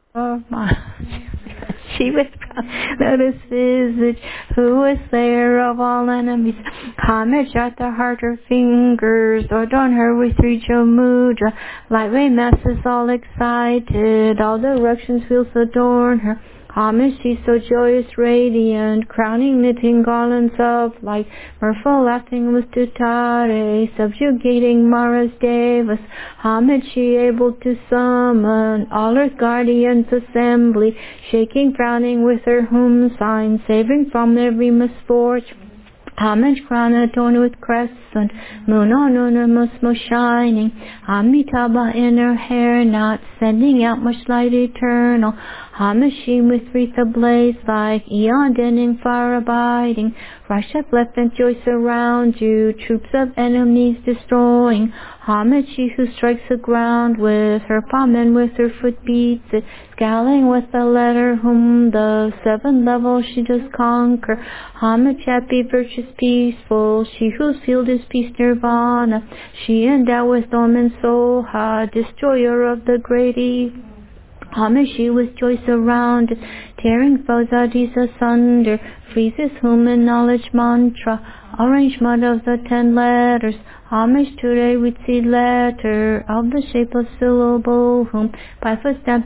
Oh my. She was lotus visage, who was slayer of all enemies. Homage at the heart, her fingers adorn her with three mudra. Lightweight masses all excited, all directions wheels adorn her. Homage, she's so joyous, radiant, crowning, knitting garlands of light. Mirthful laughing with Tutare, subjugating Mara's devas. Homage, she able to summon all earth guardians assembly, shaking, frowning with her whom sign, saving from every misfortune. Homage, crown adorned with crescent, moon on most shining. Amitabha in her hair knot, sending out much light eternal. Homage, she with wreath ablaze like eon denning fire abiding. Rashak left and joy surround you, troops of enemies destroying. Homage, she who strikes the ground with her palm and with her foot beats it, scowling with the letter whom the seven levels she does conquer. Homage, happy, virtuous, peaceful, she whose field is peace nirvana. She endowed with Om and Soha, destroyer of the great evil. Homage, she with joy surrounded, tearing foes adis asunder, freezes whom in knowledge mantra, arrangement of the 10 letters. Homage to the with seed letter of the shape of syllable whom by foot stamp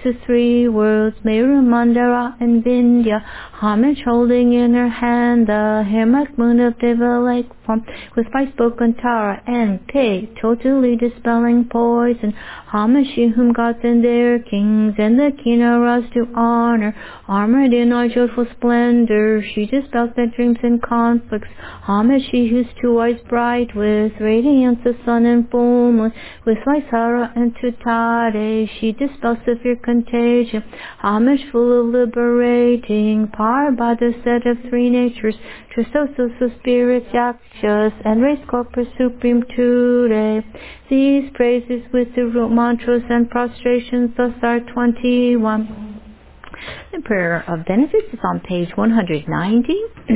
363 worlds, Meru, Mandara, and Vindhya. Homage holding in her hand the Hermit moon of Deva lake form, with by spoken Tara and pig, totally dispelling poison. Homage, she whom gods and their kings and the Kinnaras to honor, armored in our joyful splendor, she dispels their dreams and conflicts. Homage, she whose 2 eyes bright with radiance of sun and full moon, with Vaisara and Tutare, she dispels severe contagion. Homage, full of liberating power by the set of 3 natures, Trisosos, spirits, yakshas, and race corpus supreme Ture. These praises with the root mantras and prostrations thus are 21. The prayer of benefits is on page 190.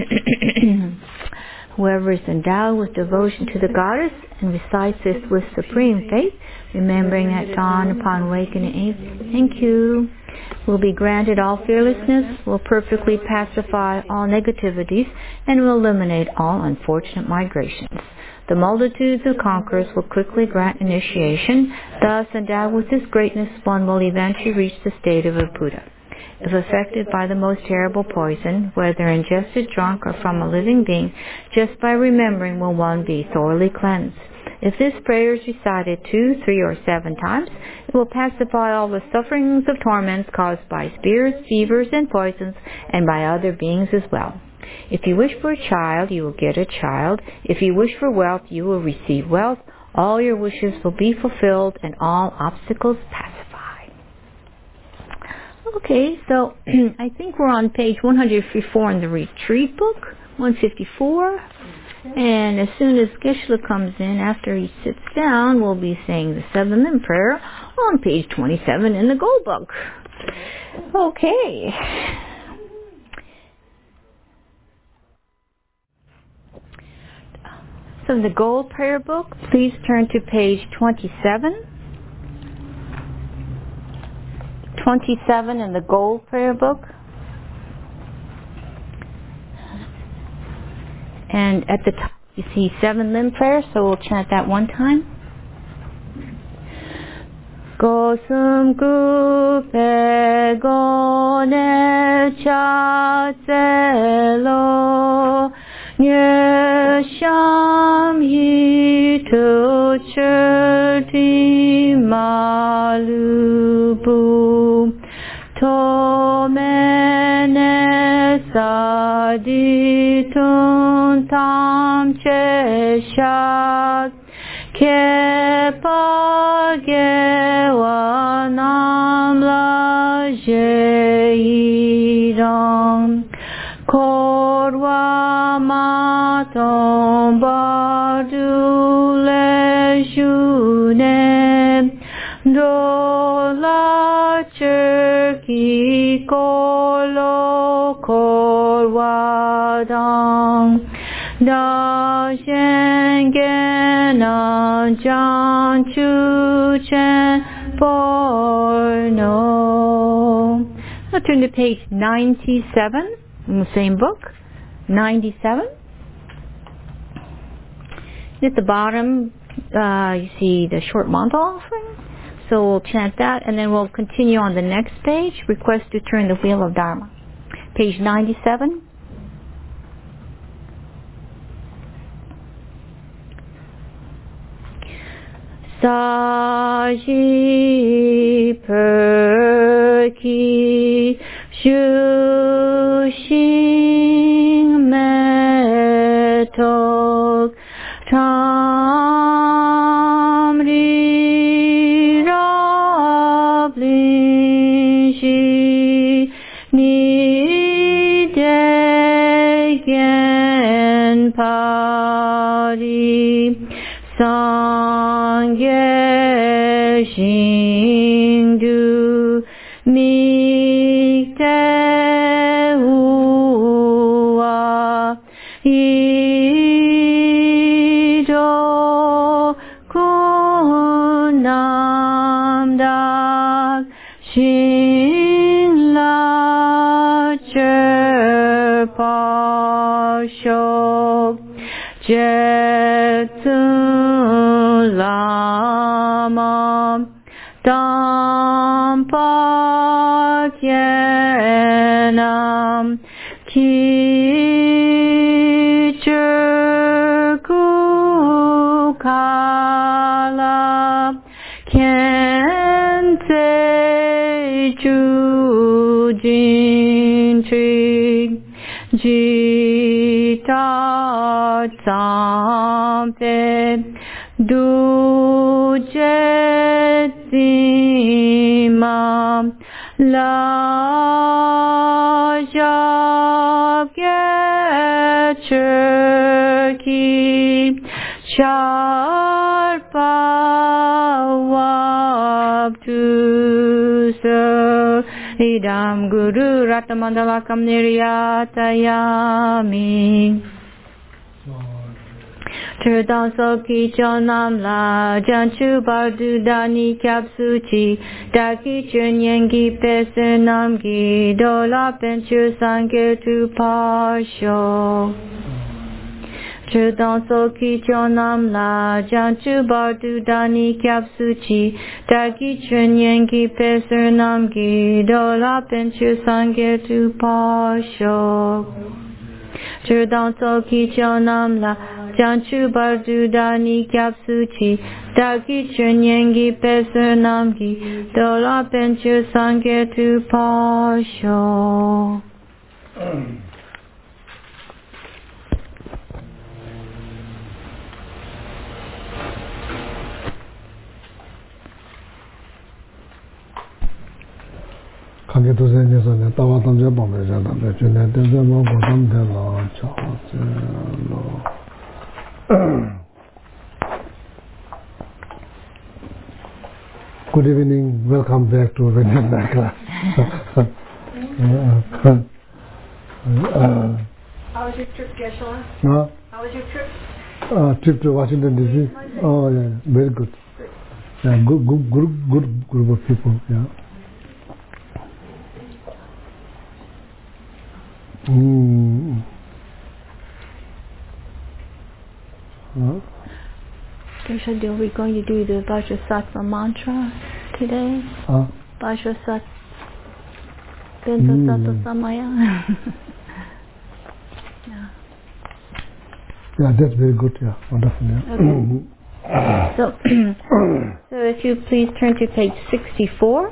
Whoever is endowed with devotion to the goddess and recites this with supreme faith, remembering at dawn upon awakening, thank you, will be granted all fearlessness, will perfectly pacify all negativities, and will eliminate all unfortunate migrations. The multitudes of conquerors will quickly grant initiation. Thus, endowed with this greatness, one will eventually reach the state of a Buddha. If affected by the most terrible poison, whether ingested, drunk, or from a living being, just by remembering will one be thoroughly cleansed. If this prayer is recited 2, 3, or 7 times, it will pacify all the sufferings of torments caused by spirits, fevers, and poisons, and by other beings as well. If you wish for a child, you will get a child. If you wish for wealth, you will receive wealth. All your wishes will be fulfilled, and all obstacles pacified. Okay, so I think we're on page 154 in the retreat book, 154. And as soon as Geshe-la comes in, after he sits down, we'll be saying the 7 limb prayer on page 27 in the Gold Book. Okay. So in the Gold Prayer Book, please turn to page 27. 27 in the Gold Prayer Book. And at the top you see 7 limb prayer, so we'll chant that one time. Gosum gupe gone chaselo nyesham hito cherti malubu tomene saditun tam cheshat kepagewanam lajeiram korwa matom bardule june dola cherki kolo korwadam da shengenan 将 出前 porno Now turn to page 97 in the same book. 97. At the bottom, you see the short mantra offering. So we'll chant that, and then we'll continue on the next page. Request to turn the wheel of Dharma. Page 97. Saji perki shushing metok tamri rablinshi nidegen pari Sangye Shindu Mikte Uwa Ido Kunam Dak Shinla Cherpashok Jetun Lama Dampakyenam Kichurkukala Kente Jujintrig Jita Tampe Dujetima La Jagerki Charpawabtusa Idam Guru Ratamandalakam Niryatayami Cherdam Soki Chonam La Janchu Bardu Dani Kyapsuchi Daki Chunyengi Pesenamgi Dola Penchu Sangir Tu Pasho Cherdam Soki Chonam La Janchu Bardu Dani Kyapsuchi Daki Chunyengi Pesenamgi Dola Penchu Sangir Tu Pasho Cherdam Soki Chonam La Janchu Bardu Dani Kyapsuchi Daki Chunyengi Pesenamgi Dola Penchu Sangye Tu Pasho. Kange tu sen yeso ne tawa tamje bombe jana pe chune tenze mo go tamde lo cha se lo. Good evening, welcome back to Vedanta class. How was your trip, Geshe-la? Huh? How was your trip? Trip to Washington DC? Oh yeah, very good. Yeah, good group of people, yeah. Geshe, are we going to do the Vajrasattva mantra today? Vajrasattva Benta Sattva Samaya. Yeah. Yeah, that's very good, yeah, wonderful, yeah. Okay. So if you please turn to page 64.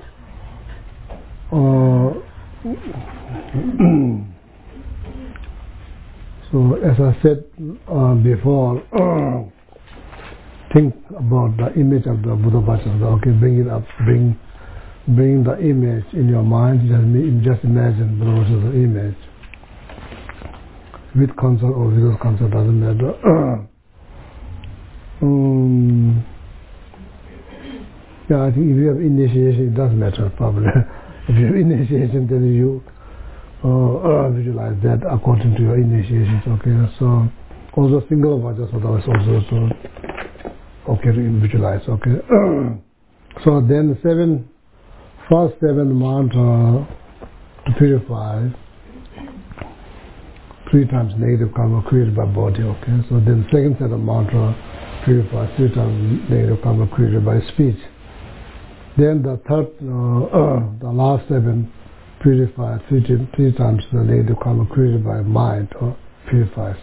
So as I said before, think about the image of the Buddha Vajrasatha. Okay, bring it up, bring the image in your mind. Just imagine Buddha Vajrasatha image. With concert or without concert, doesn't matter. Yeah, I think if you have initiation, it does matter probably. If you have initiation, then you visualize that according to your initiations. Okay, so also single Vajrasatha is also okay to visualize. Okay, so then first seven mantra to purify 3 times negative karma created by body, okay? So then second set of mantra purifies 3 times negative karma created by speech. Then the third, the last 7 purify 3 times the negative karma created by mind, or purifies.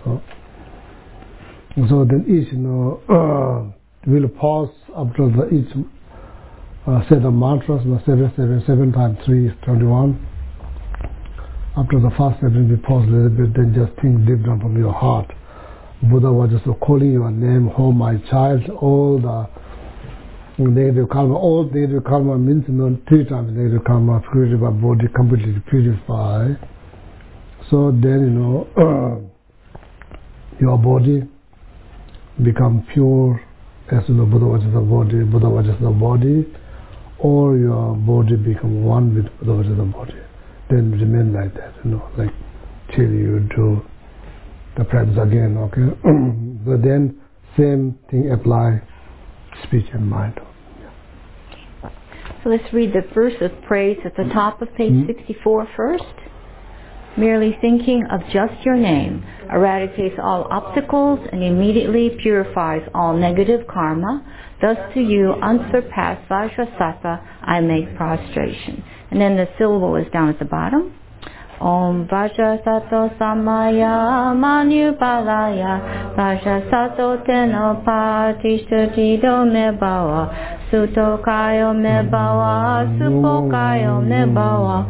So then each, we'll pause after each set of mantras, 7 times 3 is 21. After the first 7, we pause a little bit, then just think deep down from your heart. Buddha was just calling your name, oh my child, all the negative karma means 3 times negative karma created by body completely purify. So then, your body become pure as Buddha Vajrayana body, or your body become one with Buddha Vajrayana body. Then remain like that, like till you do the practice again, okay? But then same thing apply speech and mind. So let's read the verse of praise at the top of page 64 first. Merely thinking of just your name eradicates all obstacles and immediately purifies all negative karma. Thus to you, unsurpassed Vajrasattva, I make prostration. And then the syllable is down at the bottom. Om Vajrasattva Samaya Manupalaya Vajrasattva Teno Patishtatido Me Bhava Sutto Kayo Me Bhava Suppo Kayo Me Bhava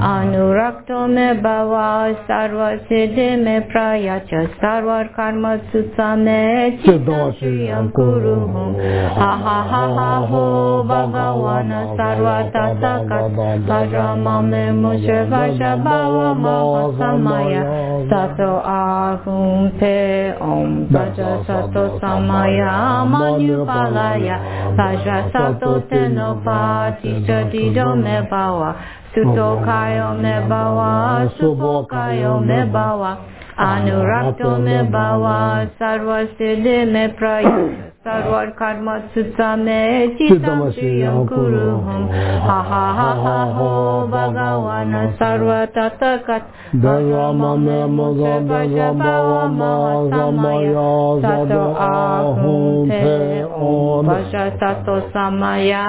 Anurakto Me Bhava Sarva Siddhi Me Prayacha Sarva Karma Sutta Me Chitta Shriyam Kuruhum Ha ha ha ha ho Bhagavana Sarva Tattakat Vajrama Me Musha Vajabhava Mahasamaya Sato Ahum Te Om Vajrasattva Samaya Manupalaya Vajrasattva Teno Patishtatido Me Bhava Sutto Kayo Me Bhava Suppo Kayo Me Bhava Anurakto Me Bhava Sarva Siddhi Me Prayacha Sarva Karma Sutta Me Chitta Shriyam Kuruhum Ha ha ha ha ho Bhagavana Sarva Tattakat Vajrama Me Musha Vajabhava Mahasamaya Sato Ahum Te Om Vajrasattva Samaya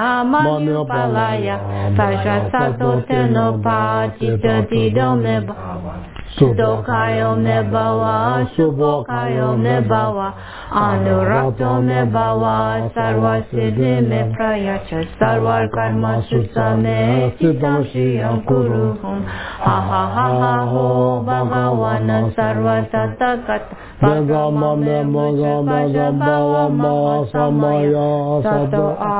Manupalaya Vajrasattva Teno Patishtatido Me Bhava Sutto Kayo Me Bhava Suppo Kayo Me Bhava Anurakto Me Bhava Sarva Siddhi Me Prayacha Sarva Karma Sutta Me Chitta Shriyam Kuruhum Ha ha ha ha ho Bhagavana Sarva Tattakat Vajrama Me Musha Vajabhava Mahasamaya Sato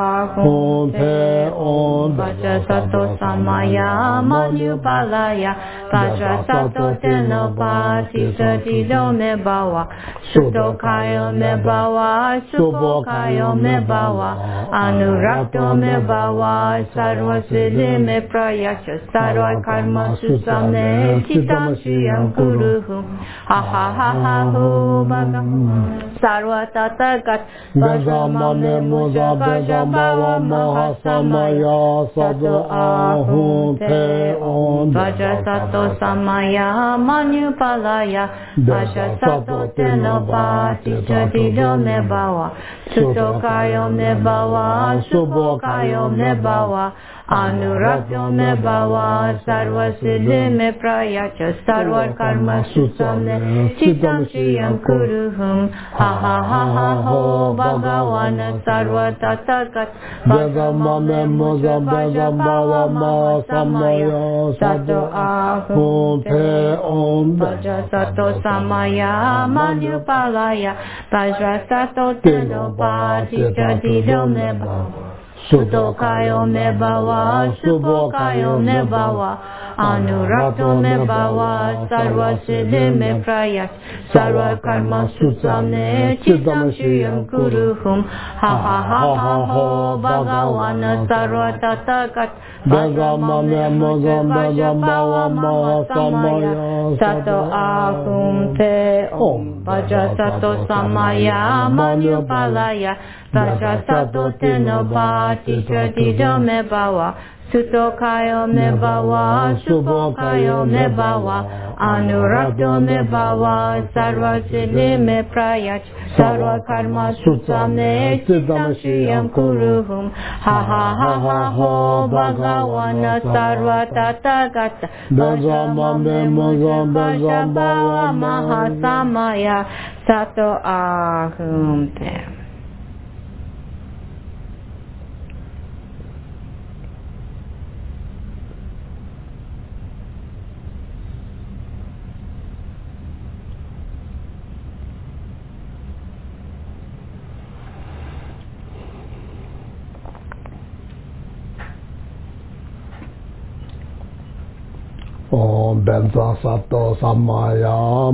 Ahum Te Om Vajrasattva Samaya Manupalaya Vajrasattva Teno Patishtatido Me Bhava Sutto Kayo Me Bhava Suppo Kayo Me Bhava Anurakto Me Bhava Sarva Siddhi Me Prayacha Sarva Karma Sutta Me Chitta Shriyam Kuruhum Ha ha ha ha ho Bhagavana Sarva Tattakat Vajrama Me Musha Vajabhava Mahasamaya Sato Ahum Te Om Vajrasattva Samaya Manupalaya Vajrasattva Teno Patishtatido Me Bhava Sutto Kayo Me Bhava Suppo Kayo Me Bhava Anurakto Me Bhava Sarva Siddhi Me Prayacha Sarva Karma Sutta Me Chitta Shriyam Kuruhum Ha ha ha ha ho Bhagavana Sarva Tattakat Vajrama Me Musha Vajabhava Mahasamaya Sato Ahum Te Om Vajrasattva Samaya Manupalaya Vajrasattva Teno Patishtatido Me Bhava Sutto Kayo Me Bhava Suppo Kayo Me Bhava Anurakto Me Bhava Sarva Siddhi Me Prayacha Sarva Karma Sutta Me Chitta Shriyam Kuruhum Ha ha ha ha ho Bhagavana Sarva Tattakat Vajrama Me Musha Vajabhava Mahasamaya Sato Ahum Te Om Vajrasattva Samaya Manupalaya Vajrasattva Teno Patishtatido Me Bhava Sutokayo me bawa, Supokayo me bawa, Anurakto me bawa, Sarva siddhi me prayach, Sarva karma sutame, Siddham shriyam kuruhum, ha ha ha ha ho, Bhagavana sarva tathagata, Bhajama me muzam bhajabhava mahasamaya, Sato ahum te. Om Benza Sato Samaya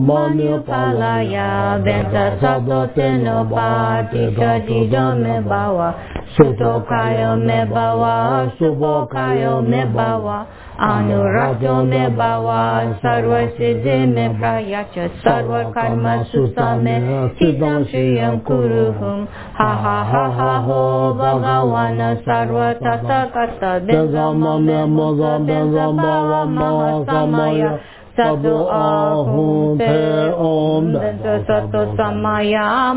Manipalaya Benza Sato Tenoba Tikadido me bawa Sutokayo me bawa Subokayo me bawa Anurakto me bawa Sarva siddhi me prayacha Sarva karma susame Siddham shriyam kuruhum ha ha ha ha ho Bhagavana sarva tathagata Benza mame moza benza bawa mahasamaya Sato ahum te om Benza sato samaya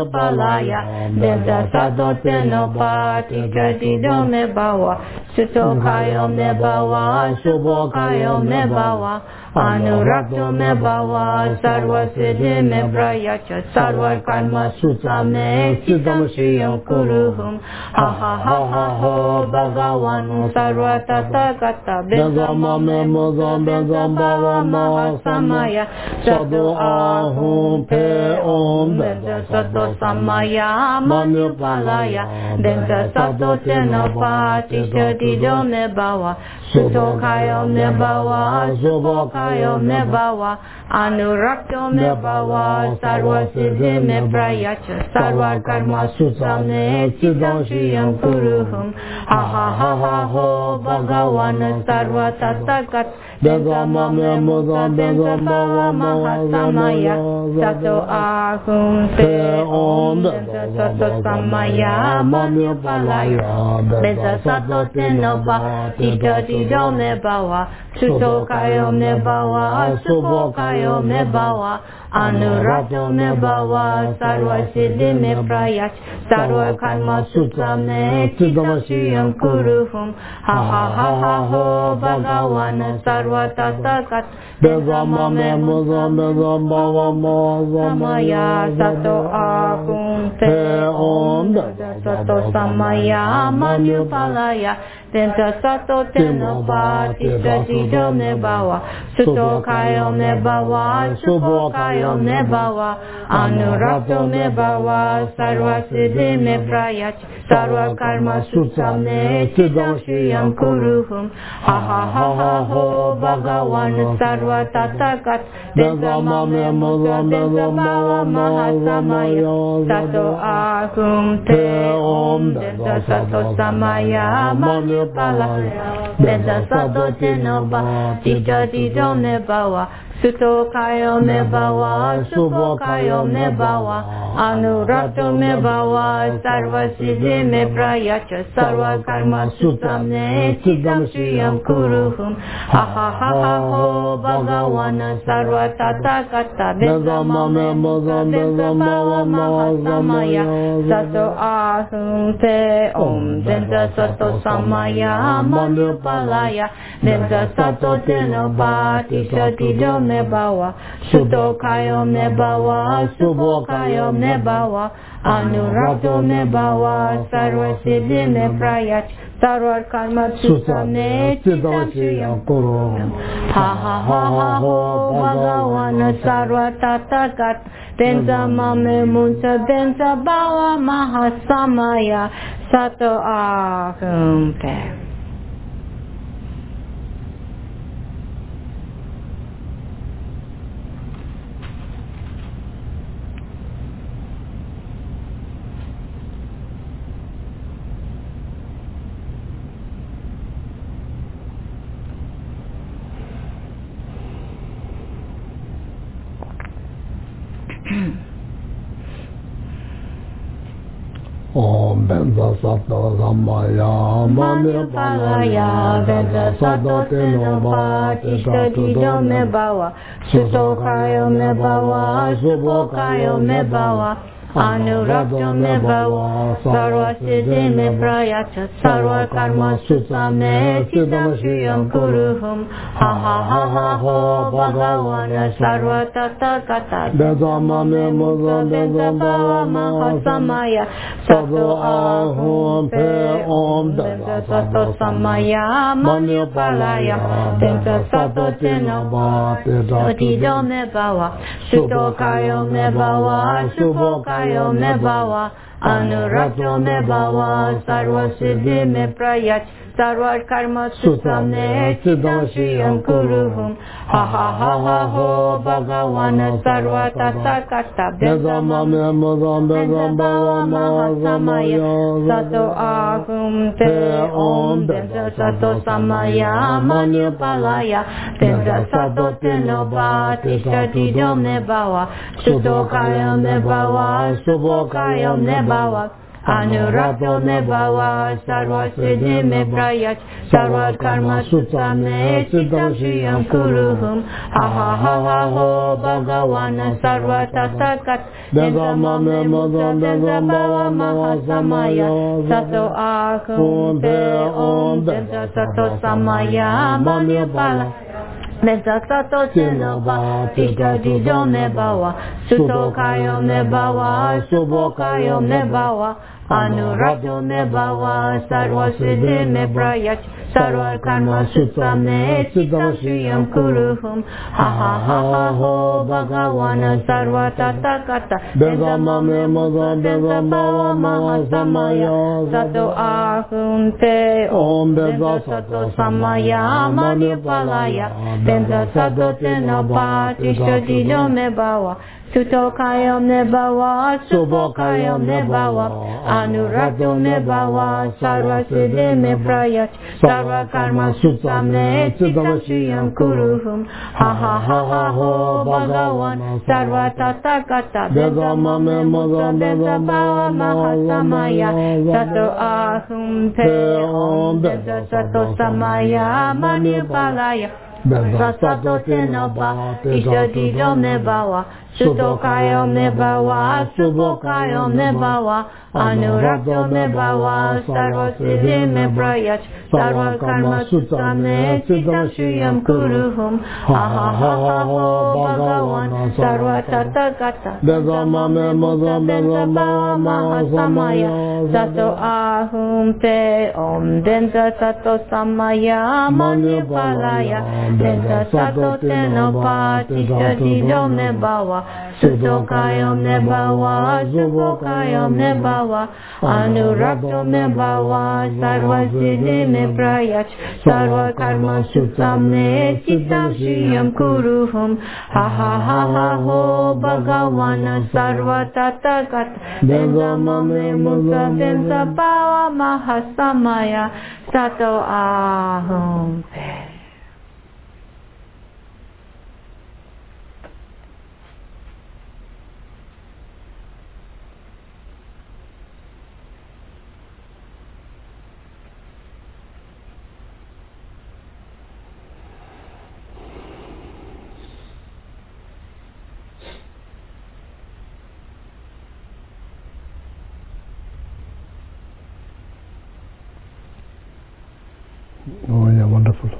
manipalaya Benza sato tenopa tikadido me bawa Sutokayo me bawa Subokayo me bawa Anurakto me bawa Sarva siddhi me prayacha Sarva karma susame Siddham shriyam kuruhum ha ha ha ha ho Bhagavan sarva tathagata Benza mame moza benza bawa mahasamaya Sato ahum te om Benza sato samaya manipalaya Benza sato tenopa tikadido me bawa Sutokayo me bawa Subokayo me bawa Anurakto me bawa Sarva siddhi me prayacha Sarva karma susame Siddham shriyam kuruhum ha ha ha ha ho Bhagavan sarva tathagata Benza mame moza benza bawa mahasamaya Sato ahum te om Benza sato samaya manipalaya Benza sato tenoba tikadido me bawa Sutokayo me bawa Subokayo me bawa Anurakto me bawa Sarva siddhi me prayach Sarva karma susame Siddham shriyam kuruhum ha ha ha ha ho Bhagavan sarva tathagata Benza mame moza benza bawa mahasamaya Sato ahum te om Benza sato samaya manipalaya Benza sato tenopa tikadido me bawa Sutokayo me bawa Subokayo me bawa Anurakto me bawa Sarva siddhi me prayach Sarva karma susame Siddham shriyam kuruhum ha ha ha ha ho Bhagavan sarva tathagata Benza mame moza benza bawa mahasamaya Sato ahum te om Benza sato samaya manipalaya Benza sato tenoba tikadido me bawa Sutokayo me bawa Subokayo me bawa Anurakto me bawa Sarva siddhi me prayacha Sarva karma susame Siddham shriyam kuruhum ha ha ha ha ho Bhagavan sarva tathagata Benza mame moza benza bawa mahasamaya Sato ahum te om Benza sato samaya manipalaya Benza sato tenopa tikadido me bawa Sutokayo me bawa Subokayo me bawa Anurakto me bawa Sarva siddhi me prayach Sarva karma susame Siddham shriyam kuruhum ha ha ha ha ho Bhagavan sarva tathagata Benza mame moza benza bawa mahasamaya Sato ahum te. Om Om Benza Sato Samaya Mani Palaya Benza Sato Tenoba Tishta Dido Mebawa Suto Kayo Mebawa Subo Kayo Mebawa Anurakya Mebawa Sarva Siddhi Meprayata Sarva Karma Sutame Siddham Shriyam Kuruhum Ha ha ha ha ho Bhagavana Sarva Tata Kata Bezama Memoza Bezama Mahasamaya Sato Ahum Pe Om Benza Sato Samaya Mani Palaya Benza Sato Tenaba Dido Mebawa Suto Kayo Mebawa Subo Kayo Mebawa Anurakya Mebawa Sarva Siddhi Meprayat Sarva Karma Sutame Siddham Shriyam Kuruhum Ha ha ha ha ho Bhagavana Sarva Tata Kata Bezama Memoza Bezama Mahasamaya Sato Ahum Te Om Benza Sato Samaya Mani Palaya Benza Sato Tenoba Tishta Dido Mebawa Suto Kaya Mebawa Subo Kaya Mebawa Anurakya Mebawa Sarva Siddhi Meprayat Sarva Karma Sutame Siddham Shriyam Kuruhum Ha ha ha ha ho Bhagavana Sarva Tata Kat Bezama Memoza Bezama Mahasamaya Sato Ahum Te Om Benza Sato Samaya Mani Pala Benza Sato Tenoba Tishta Dido Mebawa Suto Kayo Mebawa Subo Kayo Mebawa Anurakya Mebawa Sarva Siddhi Meprayat Sarva Karma Sutame Siddham Shriyam Kuruhum Ha ha ha ha ho Bhagavana Sarva Tata Kata Bezama Memoza Bezama Mahasamaya Sato Ahum Te Om Benza Sato Samaya Mani Palaya Benza Sato Tenoba Tishta Dido Mebawa Suto Kayo Mebawa Subo Kayo Mebawa Anurakya Mebawa Sarva Siddhi Meprayat Sarva Karma Sutame Siddham Shriyam Kuruhum Ha ha ha ha ho Bhagavan Sarva Tata Kata Bezama Memoza Bezama Mahasamaya Sato Ahum Te Om Benza Sato Samaya Mani Palaya Benza Sato Tenoba Tishta Dido Mebawa Suto Kayo Mebawa Subo Kayo Mebawa Anurakya Mebawa Sarva Siddhi Meprayat Sarva Karma Sutame Siddham Shriyam Kuruhum Ha ha ha ha ho Bhagavan Sarva Tata Kata Bezama Memoza Bezama Mahasamaya Sato Ahum Te Om Benza Sato Samaya Mani Palaya Benza Sato Tenoba Tishta Dido Mebawa Suto Kayo Mebawa Subo Kayo Mebawa Anurakya Mebawa Sarva Siddhi Meprayat Sarva Karma Sutame Siddham Shriyam Kuruhum Ha ha ha ha ho Bhagavana Sarva Tata Kata Bezama Memoza Bezama Mahasamaya Sato Ahum Te Oh, yeah, wonderful.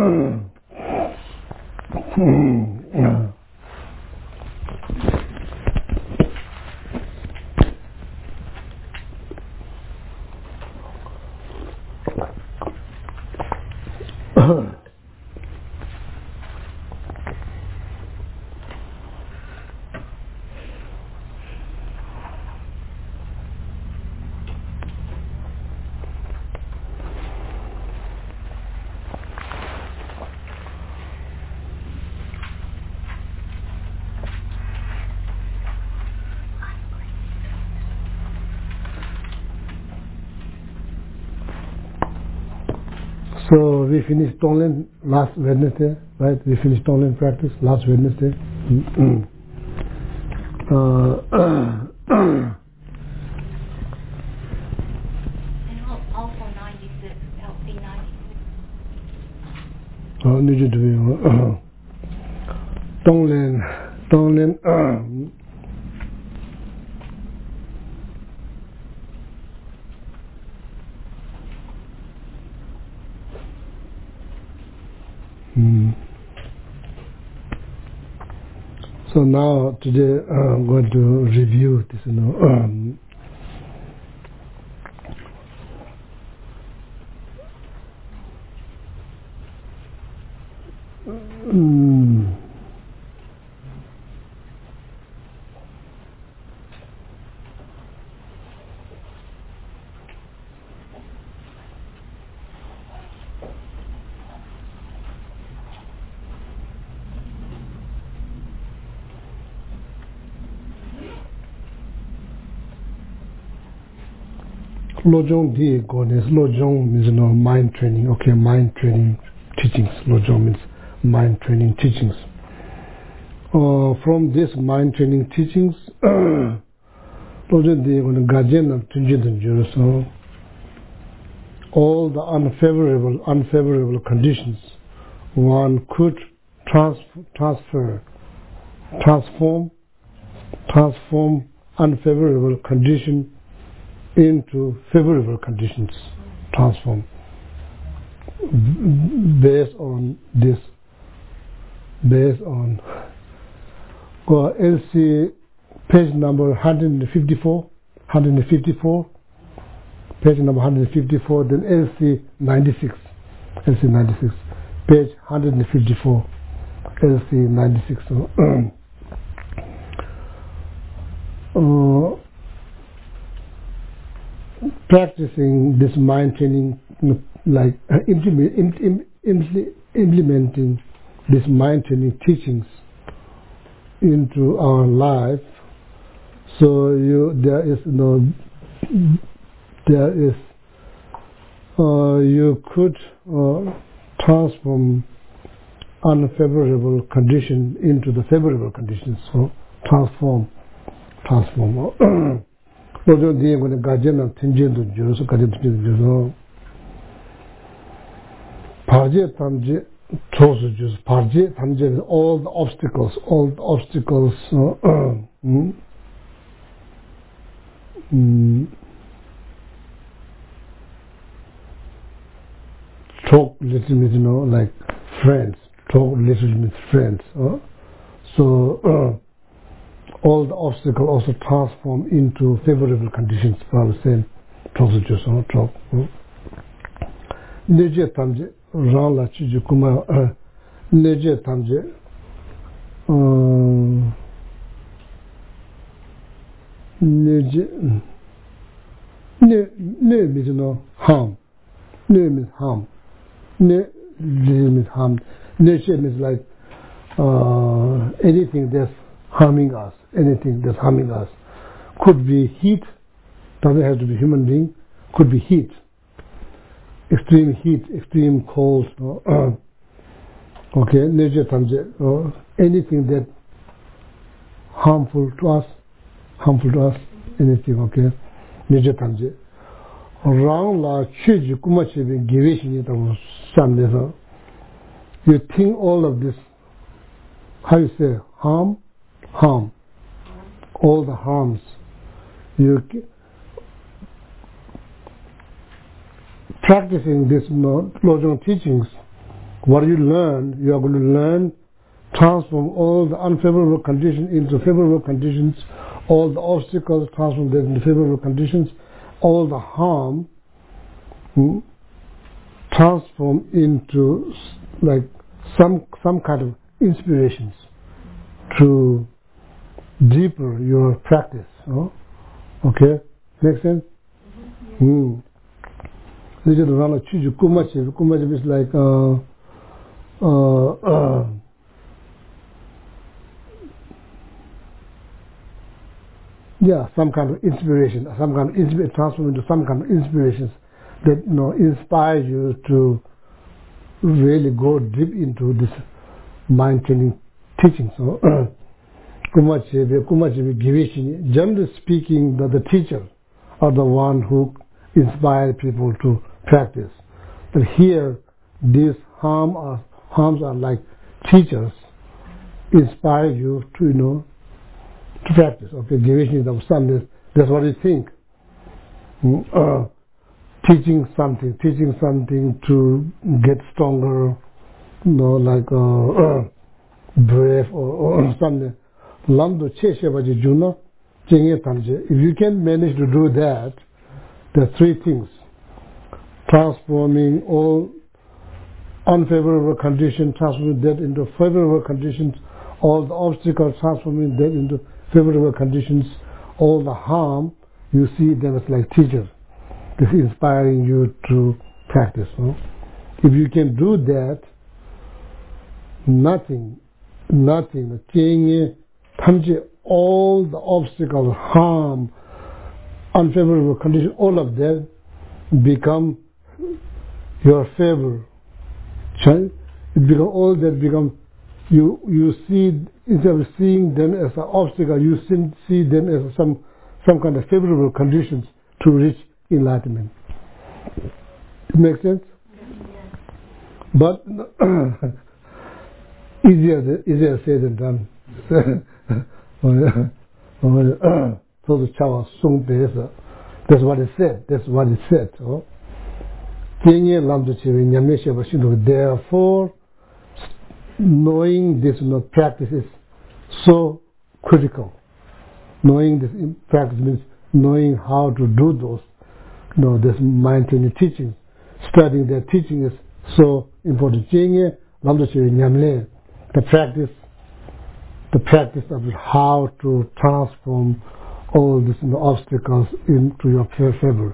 So we finished Tonglen last Wednesday, right? We finished Tonglen practice last Wednesday. Need to be don't So now today I'm going to review this, Lojong Di Goddess. Lojong means mind training. Okay, mind training teachings. Lojong means mind training teachings. From this mind training teachings, Lojong Di Gajen of Tunjin. So all the unfavorable conditions one could transform unfavorable condition into favorable conditions, transform based on LC page number 154, page number 154, then LC 96, page 154, LC 96. Practicing this mind training, like implementing this mind training teachings into our life. So you could transform unfavorable condition into the favorable conditions. So transform. Lojo diye gone gajen na tinjen do juro so gajen tinjen juro parje tamje chosu jus parje tamje all the obstacles talk little bit, like friends, talk little bit friends, so all the obstacles also transform into favorable conditions for the same talk. Neje tamje rala chiju kuma neje tamje neje ne means harm. Ne means harm. Ne means harm. Nature means like anything that's harming us. Could be heat, doesn't have to be human being, could be heat, extreme cold, okay, nature tamje, anything that harmful to us, anything, okay, nature tamje. Around la chuji kumachi givishini tamu samdesa. You think all of this, how you say, harm, all the harms. You practicing this Lojong teachings, what you learn, you are going to learn, transform all the unfavorable conditions into favorable conditions, all the obstacles transform them into favorable conditions, all the harm transform into like some kind of inspirations to deeper your practice. Okay, make sense? This is around chuju kumachi. Kumachi is like some kind of inspiration, transform into some kind of inspirations that inspire you to really go deep into this mind training teaching. So, generally speaking, the teacher are the one who inspire people to practice. But here, this harm harms are like teachers, inspire you to practice. Okay, giving them something. That's what you think. Teaching something to get stronger, like brave or something. If you can manage to do that, there are three things: transforming all unfavorable conditions, transforming that into favorable conditions, all the obstacles, transforming that into favorable conditions, all the harm, you see them as like teachers. This is inspiring you to practice. No? If you can do that, nothing, all the obstacles, harm, unfavorable conditions, all of them become your favor. All that become, you see, instead of seeing them as an obstacle, you see them as some kind of favorable conditions to reach enlightenment. It makes sense? But easier said than done. That's what it said. Therefore, knowing this practice is so critical. Knowing this practice means knowing how to do those. This mind training teaching, studying their teaching is so important. The practice of how to transform all these obstacles into your favor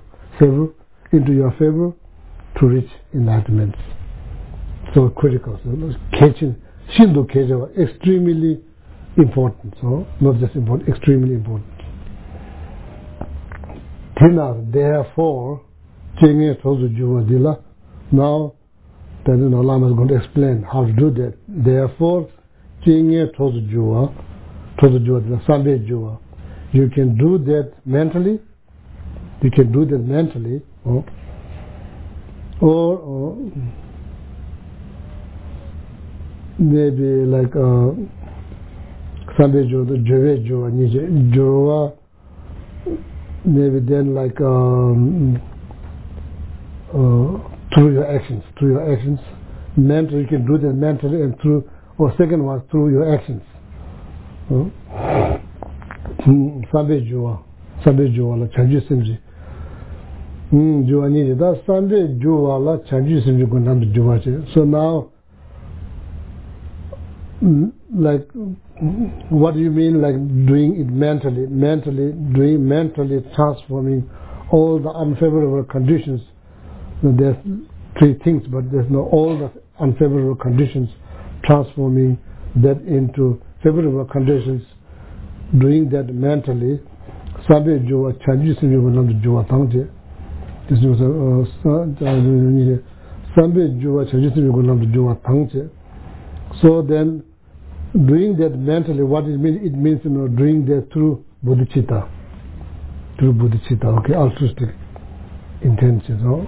to reach enlightenment. So critical. Extremely important. So not just important, extremely important. Therefore, now that Lama is going to explain how to do that. Therefore, you can do that mentally. Or maybe like Sunday Joa, maybe then like through your actions. Mentally, you can do that mentally, and through, or second one, through your actions. Sunday Joa, la Chanju Simji. Joa Niji, that's Sunday Joa, la Chanju Simji Gunam Joa. So now, like, what do you mean, like doing it mentally? Mentally transforming all the unfavorable conditions. There's three things, but there's all the unfavorable conditions, transforming that into favorable conditions. Doing that mentally. Sabe Joa Chanju Simji Gunam Joa Tangje. This was Sabe Joa Chanju Simji Gunam Joa Tangje. So then, doing that mentally, what it means? It means doing that through bodhicitta. Okay, altruistic intention.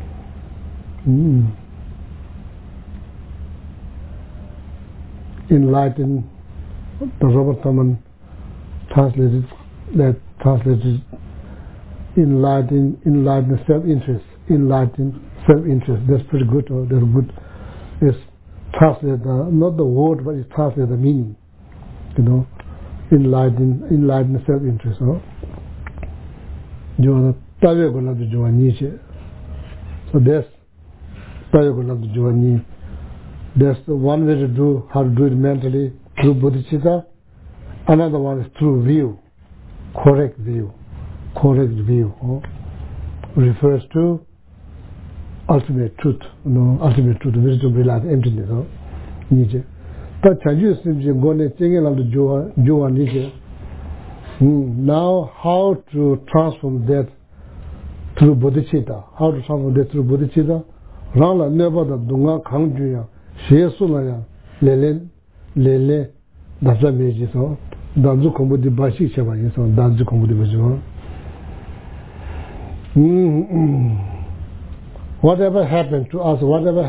Enlighten, the Robert Thurman translated enlighten self-interest. That's pretty good. That's good. It's translate not the word, but it translates the meaning. Enlighten self-interest. So that's the one way to do, how to do it mentally, through bodhicitta. Another one is through view, correct view. Refers to ultimate truth, wisdom, realize emptiness. Now, how to transform that through bodhicitta? Rangla never the dunga kangjuya, shesulaya, lele, dasa meji so, danzu kombudi bashi chaba so, danzu kombudi bashi. whatever happened to us, whatever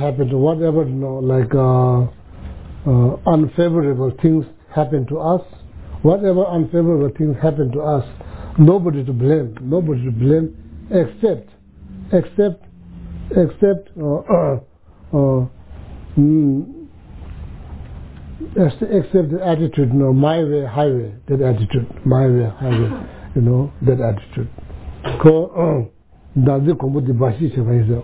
unfavorable things happen to us, whatever unfavorable things happen to us, nobody to blame except the attitude, my way, highway, that attitude, my way, highway, that attitude. Dazi kombu di bashi che vaiza.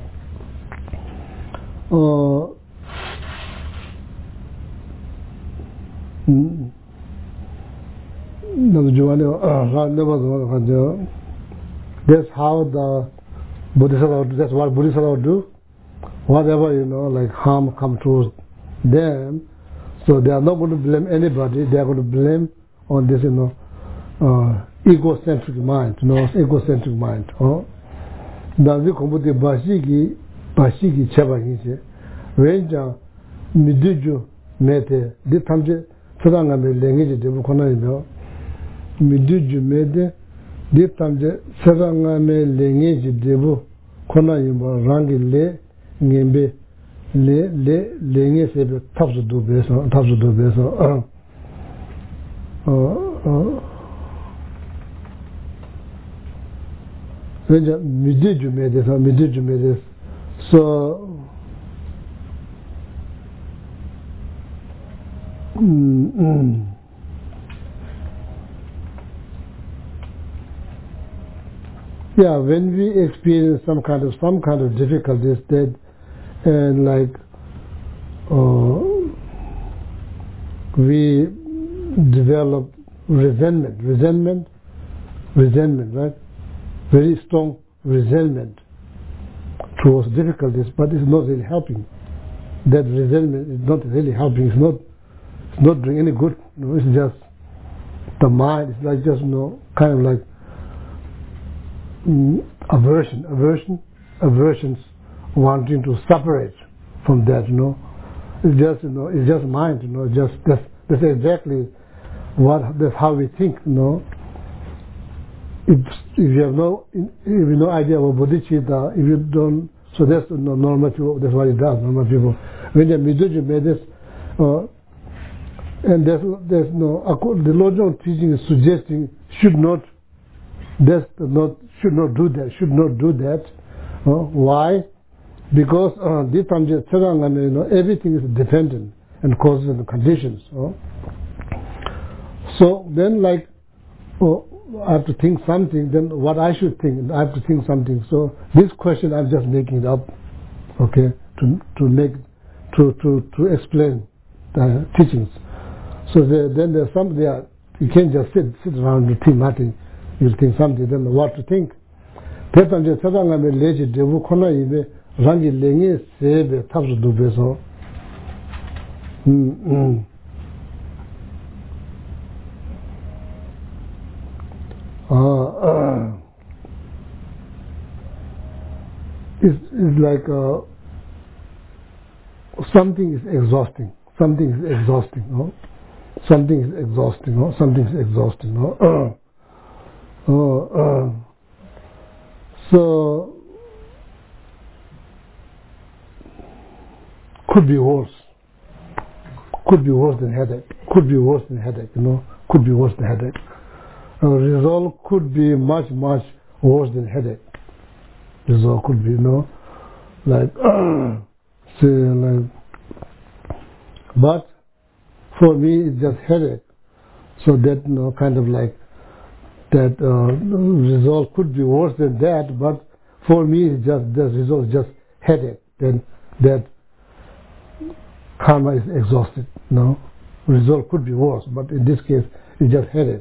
That's how the Bodhisattva, that's what Bodhisattva do. Whatever, like harm come to them, so they are not going to blame anybody, they are going to blame on this, egocentric mind, egocentric mind. Dazi kombu di bashi ki cheba hinse. Wenja miduju mete, di tamje sadanga me lengeje debu kona ime. Miduju mete, di tamje sadanga me lengeje debu kona ime rangi le ngembe lenge sebe tapsu do beso. Wenja miduju mede. So yeah, when we experience some kind of difficulties, that and like we develop resentment, right? Very strong resentment towards difficulties, but it's not really helping. That resentment is not really helping. It's not doing any good. It's just the mind. It's like just kind of like aversions, wanting to separate from that. It's just mind. That's exactly that's how we think. If you have no idea about bodhicitta, if you don't, so that's normal people. That's what it does. Normal people. When the miduju made this, and there's no the Lojong teaching is suggesting should not do that. Why? Because everything is dependent and causes and conditions. So then, like, I have to think something, then what I should think, I have to think something. So this question I'm just making it up, okay, to explain the teachings. So then there's something there. You can't just sit around and think nothing. You think something, then what to think. Rangi lenge sebe tapsu dubeso. It's like something is exhausting. Something is exhausting. So could be worse. Could be worse than headache. Could be worse than headache. Resolve could be much worse than headache. Resolve could be, like, say, like, but for me it's just headache. So that, kind of like, that resolve could be worse than that, but for me it's just, the result is just headache. Then that karma is exhausted, Result could be worse, but in this case it's just headache.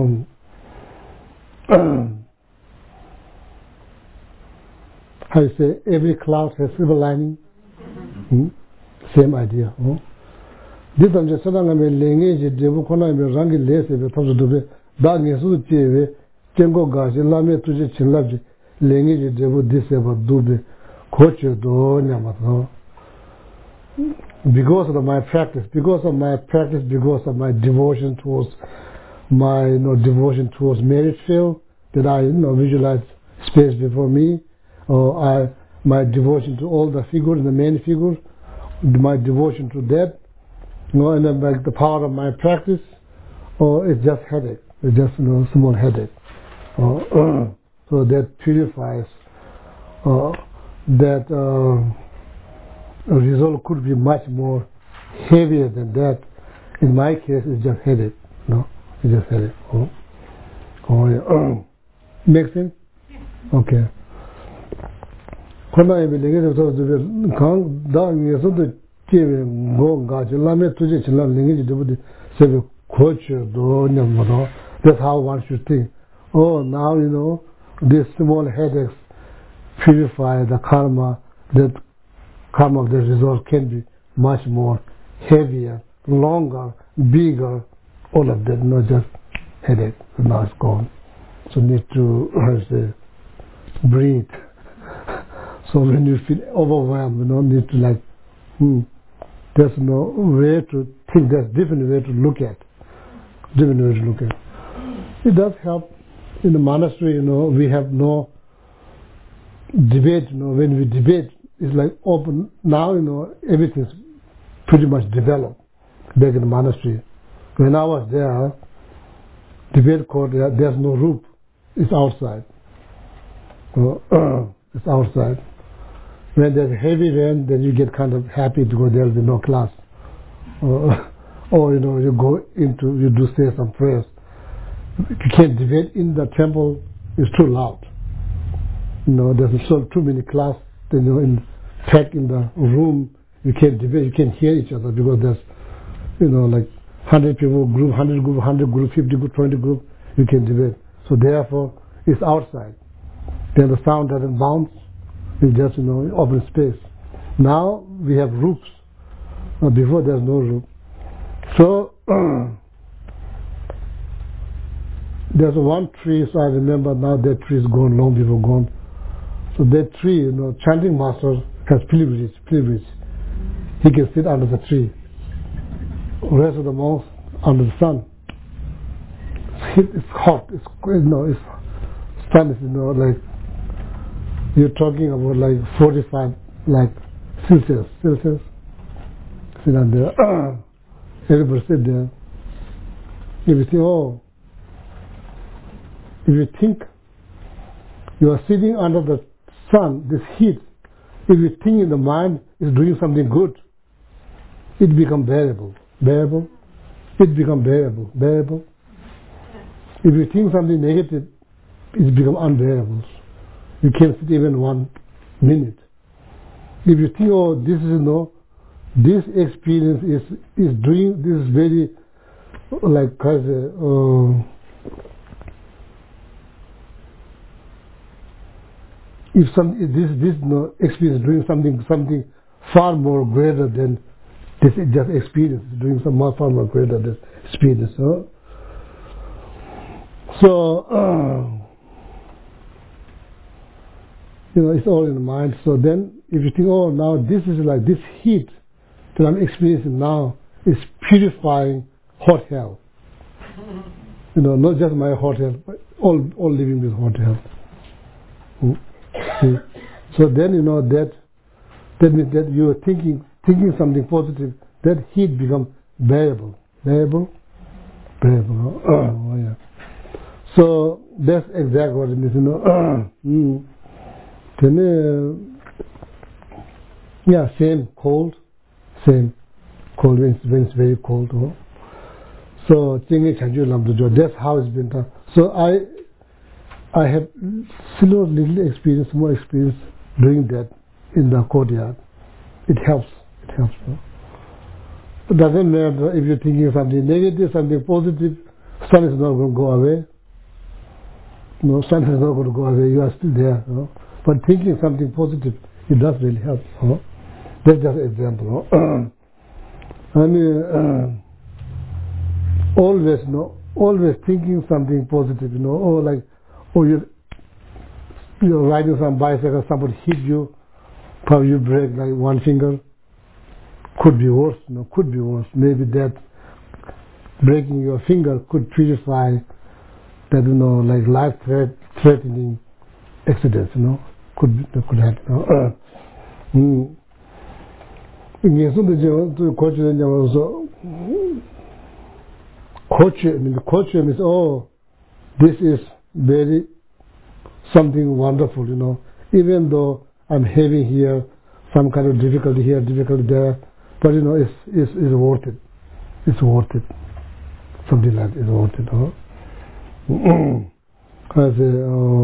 How you say, every cloud has silver lining? Same idea. This time just sadanga me lenge debu kona me rangi lese be tapsu dube da ngesu cheve kengo gaje lame tuje chinlaje lenge debu diseba dube koche do nyamato. Because of my practice, because of my devotion towards devotion towards merit field, that I visualize space before me, or my devotion to all the figures, the main figures, my devotion to that, and then like the power of my practice, or it's just headache, it's just small headache. So that purifies. That result could be much more heavier than that. In my case, it's just headache. It's just headache. Make sense? Okay. When I believe it, that's how one should think. Oh, now these small headaches purify the karma. That karma of the result can be much more heavier, longer, bigger. All of that, not just headache. Now it's gone. So need to breathe. So when you feel overwhelmed, need to there's no way to think. There's different way to look at. It does help. In the monastery, we have no debate. When we debate, it's like open. Now, everything's pretty much developed back in the monastery. When I was there, debate court, there's no roof. It's outside. It's outside. When there's heavy rain, then you get kind of happy to go. There'll be no class. Or you go into, you do say some prayers. You can't debate in the temple. It's too loud. There's so too many classes. Packed in the room, you can't debate. You can't hear each other because there's, like 100 people group, 100 group, 100 group, 50 group, 20 group. You can debate. So therefore, it's outside. Then the sound doesn't bounce. It's just open space. Now we have roofs. Before there's no roof. So there's one tree. So I remember now that tree is gone, long before gone. So that tree, chanting master has privilege. He can sit under the tree. The rest of the monks under the sun. It's hot. It's sun is like you're talking about like 45 Celsius. Sit under there. Everybody sit there. If you think you are sitting under the sun, this heat, if you think in the mind is doing something good, it becomes bearable. It becomes bearable. If you think something negative, it becomes unbearable. You can't sit even 1 minute. If you think, this is this experience is doing this very if this experience is doing something far more greater than this just experience, doing far more greater than experience. So it's all in the mind. So then, if you think, now this is like this heat that I'm experiencing now is purifying hot hell. Not just my hot hell, but all living with hot hell. So then that means that you are thinking something positive. That heat becomes bearable. Yeah. So that's exactly what it means. Yeah, same cold when it's very cold. So that's how it's been done. So I have little experience, more experience doing that in the courtyard. It helps. It doesn't matter if you're thinking something negative, something positive. Sun is not going to go away. Sun is not going to go away. You are still there. But thinking something positive, it does really help. That's just an example. Always thinking something positive. You're riding some bicycle, somebody hit you, probably you break like one finger. Could be worse. Maybe that breaking your finger could purify that, like life-threatening accidents. could happen. So the culture means, oh, this is very something wonderful, even though I'm having here some kind of difficulty here, difficulty there, but it's worth it. It's worth it. Something like that is worth it. I say,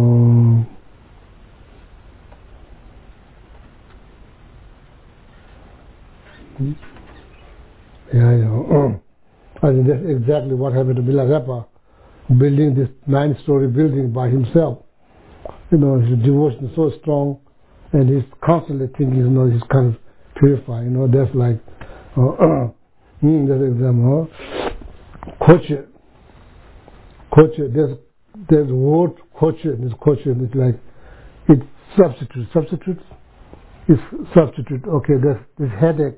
I think that's exactly what happened to Milarepa, building this 9-story building by himself. His devotion is so strong, and he's constantly thinking, he's kind of purifying. That's like, that's an example. Culture. There's the word culture. This culture is like, it's substitute. It's substitute. Okay, there's this headache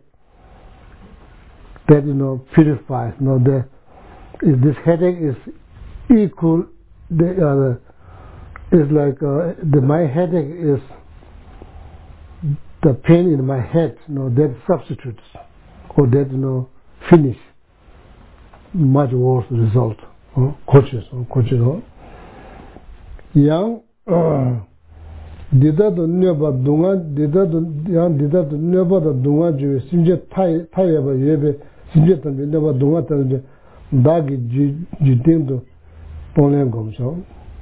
that purifies. This headache is equal. It's like my headache is the pain in my head. That substitutes or that finish much worse result. Coaches. Yang dida do nyoba dunga dida do nyoba da dunga ju simje tai ba yebe simje tan nyoba dunga tan dagi jiting do tolen gomso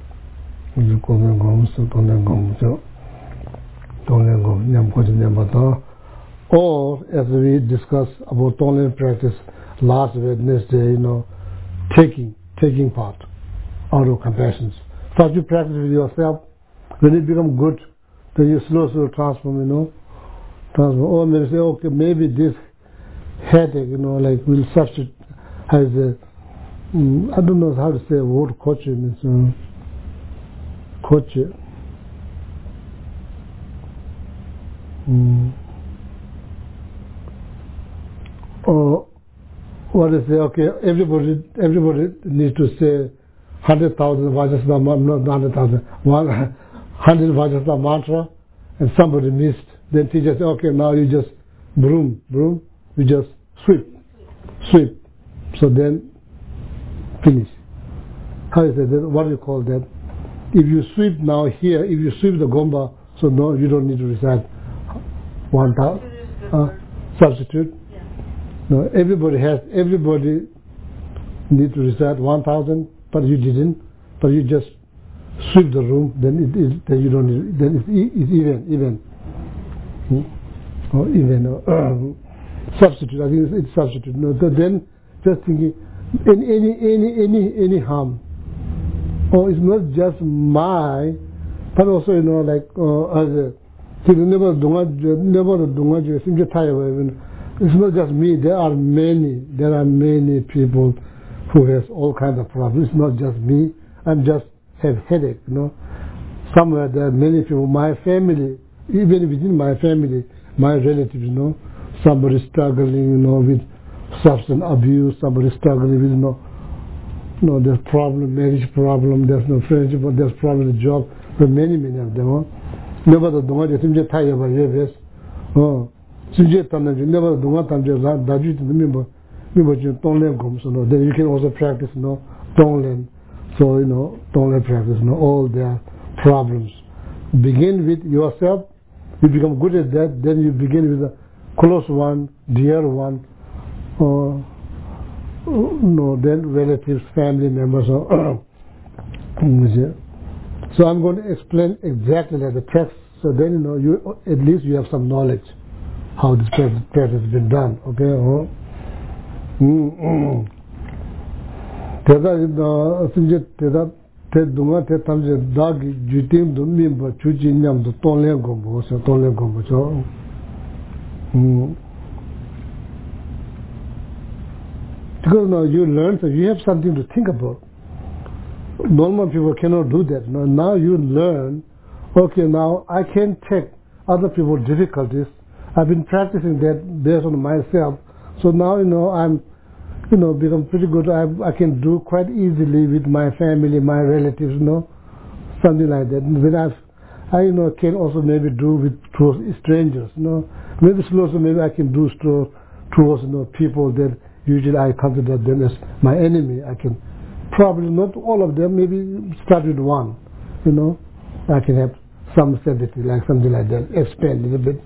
tolen gom nyam ko nyam ba. Or as we discussed about tolen practice last Wednesday, taking part out of compassion. Start you practice with yourself. When it becomes good, then you slowly transform, transform. Or maybe say, okay, maybe this headache, like will substitute as a, I don't know how to say a word, culture means, culture. Or what is say, okay, everybody needs to say 100,000 Vajrasana, not 100,000, 100 Vajrasana mantra, and somebody missed. Then teacher says, okay, now you just broom, you just sweep. So then finish. How is that? What do you call that? If you sweep now here, if you sweep the gomba, so no, you don't need to recite 1,000. Substitute. Yeah. No, everybody need to recite 1,000, but you didn't. But you just sweep the room. Then you don't need. Then it's even. Or even substitute. I think it's substitute. No, then just thinking any harm. Or it's not just my, but also like as a. It's not just me. There are many people who has all kinds of problems. It's not just me. I just have headache. Somewhere there are many people. My family, even within my family, my relatives. Somebody struggling, with substance abuse. Somebody struggling with there's problem, marriage problem. There's no friendship, but there's problem with job. There are many of them. Never the Dunga Simje Taya by Yeves. Simje Tanaji, never the Dunga Tamja, Daju to the member Tonlen Gums. Then you can also practice Tonlen. So, Tonlen practice, all their problems. Begin with yourself, you become good at that, then you begin with a close one, dear one, then relatives, family members. So I'm going to explain exactly like the text, so then you at least you have some knowledge how this practice has been done. Okay? Because now you learn, so you have something to think about. Normal people cannot do that. Now you learn, okay, now I can take other people's difficulties. I've been practicing that based on myself. So now, I'm, become pretty good. I can do quite easily with my family, my relatives, something like that. When I can also maybe do towards strangers. Maybe also maybe I can do towards people that usually I consider them as my enemy. I can probably not all of them. Maybe start with one. I can have some sympathy, like something like that. Expand a little bit.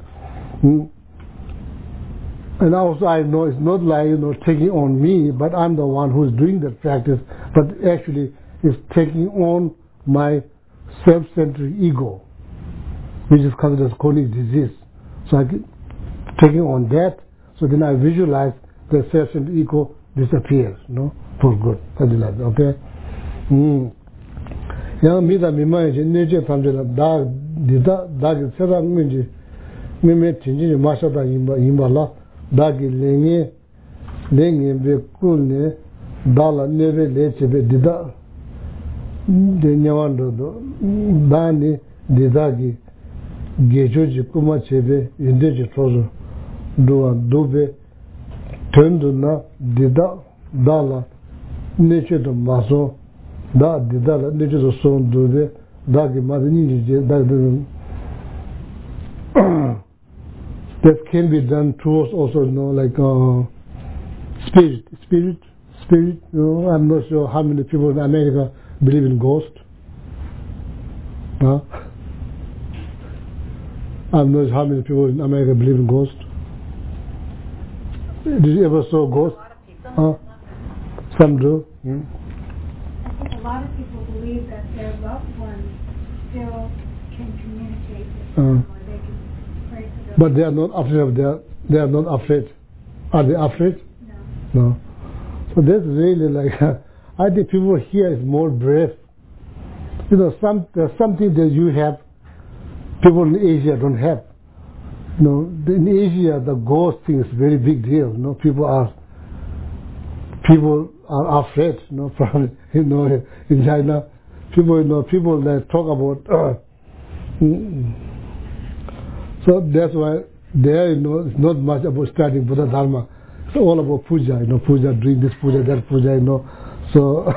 And also I know it's not like taking on me, but I'm the one who's doing that practice. But actually, it's taking on my self-centered ego, which is considered as chronic disease. So taking on that, so then I visualize the self-centered ego disappears, for good, something like that. Okay. Yeah, me that me mind nature tamjela da sera minji me tinji masha da imba la da gi lenge be kulne dala neve lechebe dida de nyawando do dani didagi gejoji kuma chebe indeji trozo dobe tendo na dida dala neche do maso da didala neche do son dobe da gi madini je da that can be done towards also like spirit. I'm not sure how many people in America believe in ghosts. I'm not sure how many people in America believe in ghosts. Did you ever saw ghosts? Some do. I think a lot of people believe that their loved ones still can communicate with them, or they can pray for them. But they are not afraid of they are not afraid. Are they afraid? No. So that's really like, I think people here is more brave. There's something that you have, people in Asia don't have. In Asia, the ghost thing is very big deal. People are afraid. From in China, people that talk about. So that's why there, it's not much about studying Buddha Dharma. It's all about puja. Puja, doing this puja, that puja. So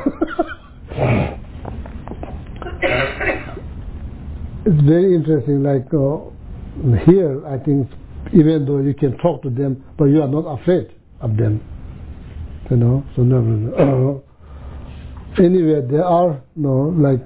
it's very interesting. Like here, I think, even though you can talk to them, but you are not afraid of them. So no. Anyway, there are like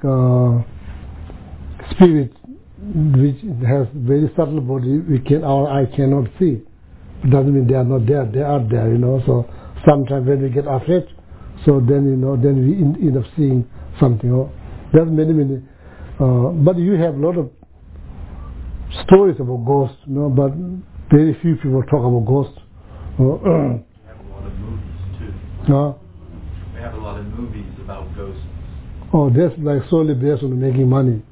spirits which has very subtle body our eye cannot see. It doesn't mean they are not there. They are there. So sometimes when we get afraid, so then then we end up seeing something. There's many. But you have a lot of stories about ghosts, but very few people talk about ghosts. We have a lot of movies too. We have a lot of movies about ghosts. Oh, that's like solely based on making money.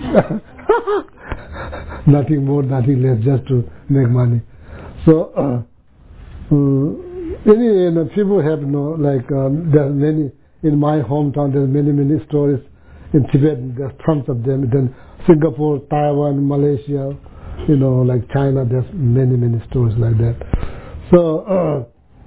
Nothing more, nothing less, just to make money. So, people have there's many, in my hometown, there's many stories. In Tibet, there's tons of them. Then Singapore, Taiwan, Malaysia, like China, there's many stories like that. So,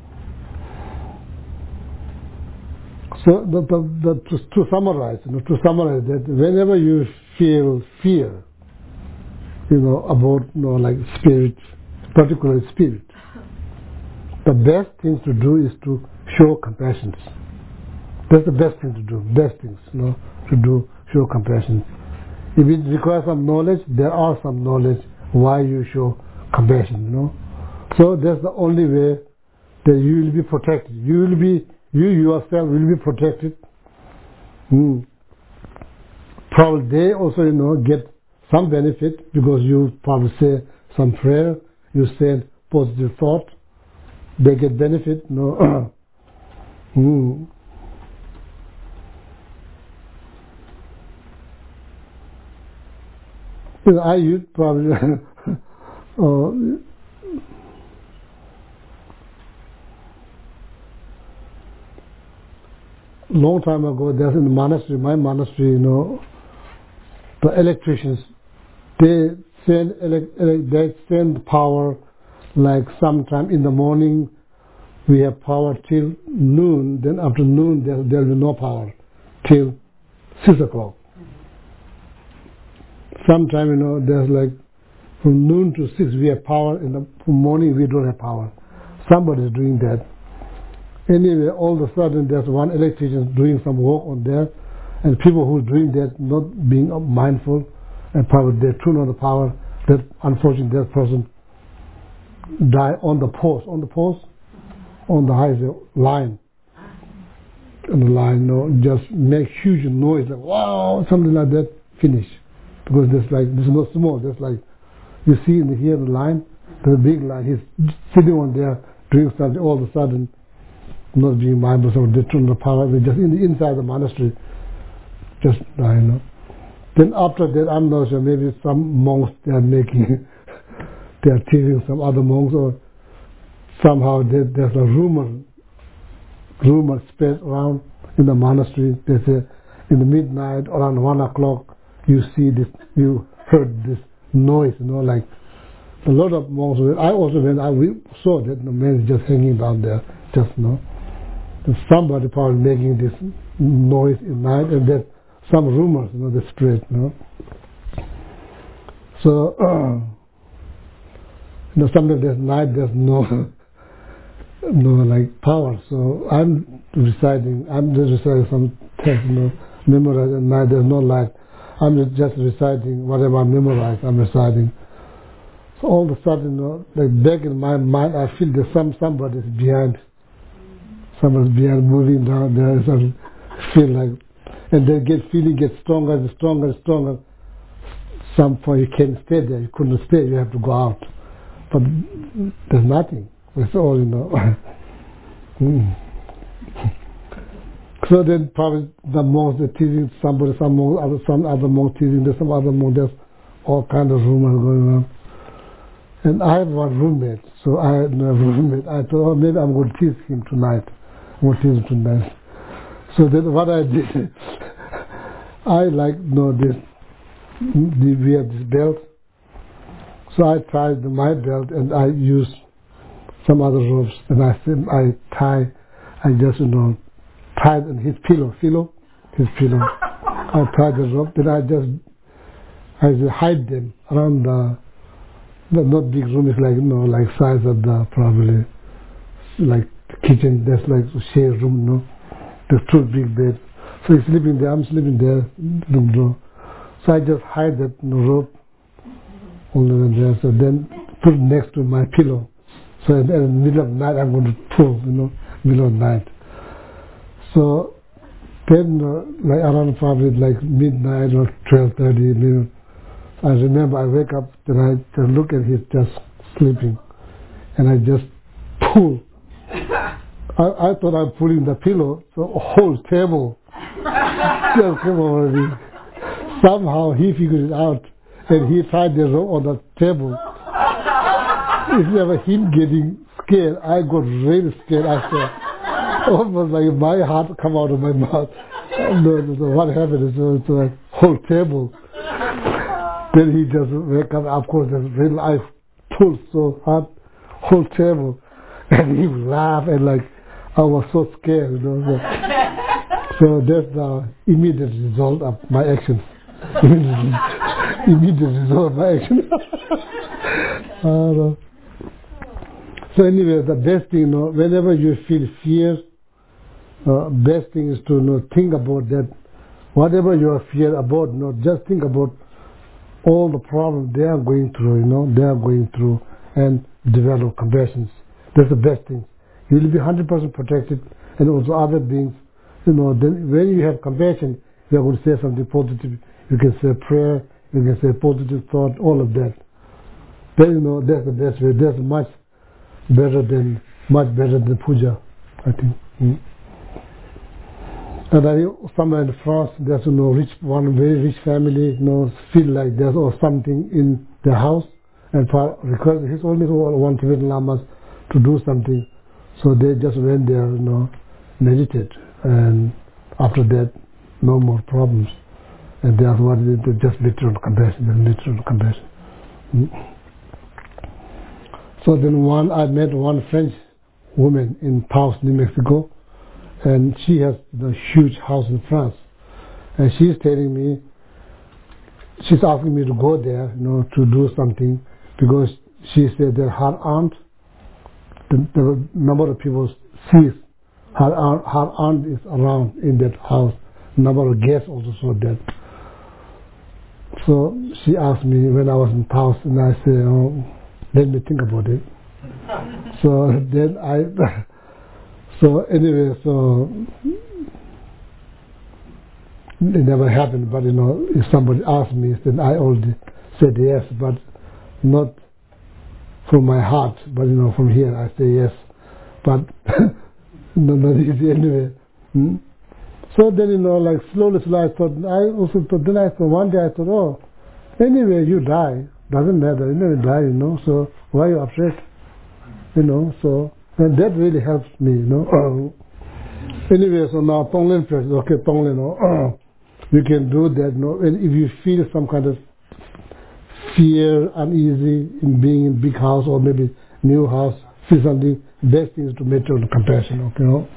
to summarize that, whenever you feel fear, about like spirit, particularly spirit, the best thing to do is to show compassion. That's the best thing to do. Best things, to do, show compassion. If it requires some knowledge, there are some knowledge why you show compassion. So that's the only way that you will be protected. You yourself will be protected. Probably they also, get some benefit because you probably say some prayer, you say positive thought, they get benefit. I used probably long time ago, there's in the monastery, my monastery, the electricians, they send power like sometime in the morning we have power till noon, then after noon there will be no power till 6 o'clock. Sometime, there's like from noon to 6 we have power, in the morning we don't have power. Somebody's doing that. Anyway, all of a sudden there's one electrician doing some work on there, and people who are doing that not being mindful, and probably they turn on the power, that unfortunately that person die on the post, on the highway line. And the line, just make huge noise, like wow, something like that, finish. Because this is not small, that's like, you see here the line, the big line, he's sitting on there doing something, all of a sudden, not being mindful, so they turn the power, they just inside the monastery, just die, Then after that, I'm not sure, maybe some monks they are teaching some other monks, or somehow there's a rumor spread around in the monastery. They say in the midnight, around 1 o'clock, you heard this noise, like a lot of monks. I also, when I saw that the man is just hanging down there, just somebody probably making this noise in night, and that some rumors, they spread, So, sometimes there's night, there's no like power. So I'm just reciting some text, memorize at night, there's no light. I'm just reciting whatever I memorize, I'm reciting. So all of a sudden, like back in my mind, I feel that somebody's behind. Somebody's behind, moving down there. So I feel like, and the feeling gets stronger and stronger and stronger. Some point you can't stay there. You couldn't stay. You have to go out. But there's nothing. It's all, So then probably the monks are teasing somebody, some other monks teasing, there's some other monks, there's all kind of rumors going on. And I have one roommate, so I had a roommate. I thought, maybe I'm going to tease him tonight. So then what I did, I we have this belt. So I tried my belt and I used some other ropes, and I just tied in his pillow. I tied the rope, then I just hide them around the not big room, it's like size of the probably like kitchen. There's like a shared room, There's 2 big beds. So he's sleeping there, I'm sleeping there. So I just hide that rope only there. So then put it next to my pillow. So in the middle of the night, I'm going to pull, middle of the night. So then, like around probably like midnight or 12:30, I remember I wake up, then I just look at him just sleeping, and I just pull. I thought I'm pulling the pillow, so a whole table just came over me. Somehow he figured it out, and he tied the rope on the table. Instead of him getting scared, I got really scared. I said, almost like my heart come out of my mouth. So what happened is it's a whole table. Then he just wake up. Of course, I pulled so hard, whole table, and he laughed, and I was so scared. So that's the immediate result of my actions. Immediate result of my actions. So anyway, the best thing, whenever you feel fear, best thing is to think about that. Whatever you are fear about, just think about all the problems they are going through, and develop compassion. That's the best thing. You will be 100% protected, and also other beings, then when you have compassion, you are going to say something positive. You can say prayer, you can say positive thought, all of that. Then, that's the best way. That's much better than puja, I think. And somewhere in France, there's one very rich family, feel like there's something in their house, and because he's only one Tibetan Lamas to do something, so they just went there, meditate, and after that, no more problems. And that's what it is, just literal compassion. So then I met one French woman in Taos, New Mexico, and she has a huge house in France. And she's telling me, she's asking me to go there, to do something, because she said that her aunt, the number of people sees her aunt is around in that house. Number of guests also saw that. So she asked me when I was in house, and I said, let me think about it. So then so anyway, so it never happened, but if somebody asked me, then I already said yes, but not from my heart, but from here I say yes, but not easy anyway. So then like slowly I thought, then I thought one day I thought, anyway you die, doesn't matter, you never die, so why are you afraid? So and that really helps me, Anyway, so now Tonglen practice, okay, Tonglen, you can do that, and if you feel some kind of fear, uneasy in being in big house or maybe new house, feel something, best thing is to meditate on compassion, okay,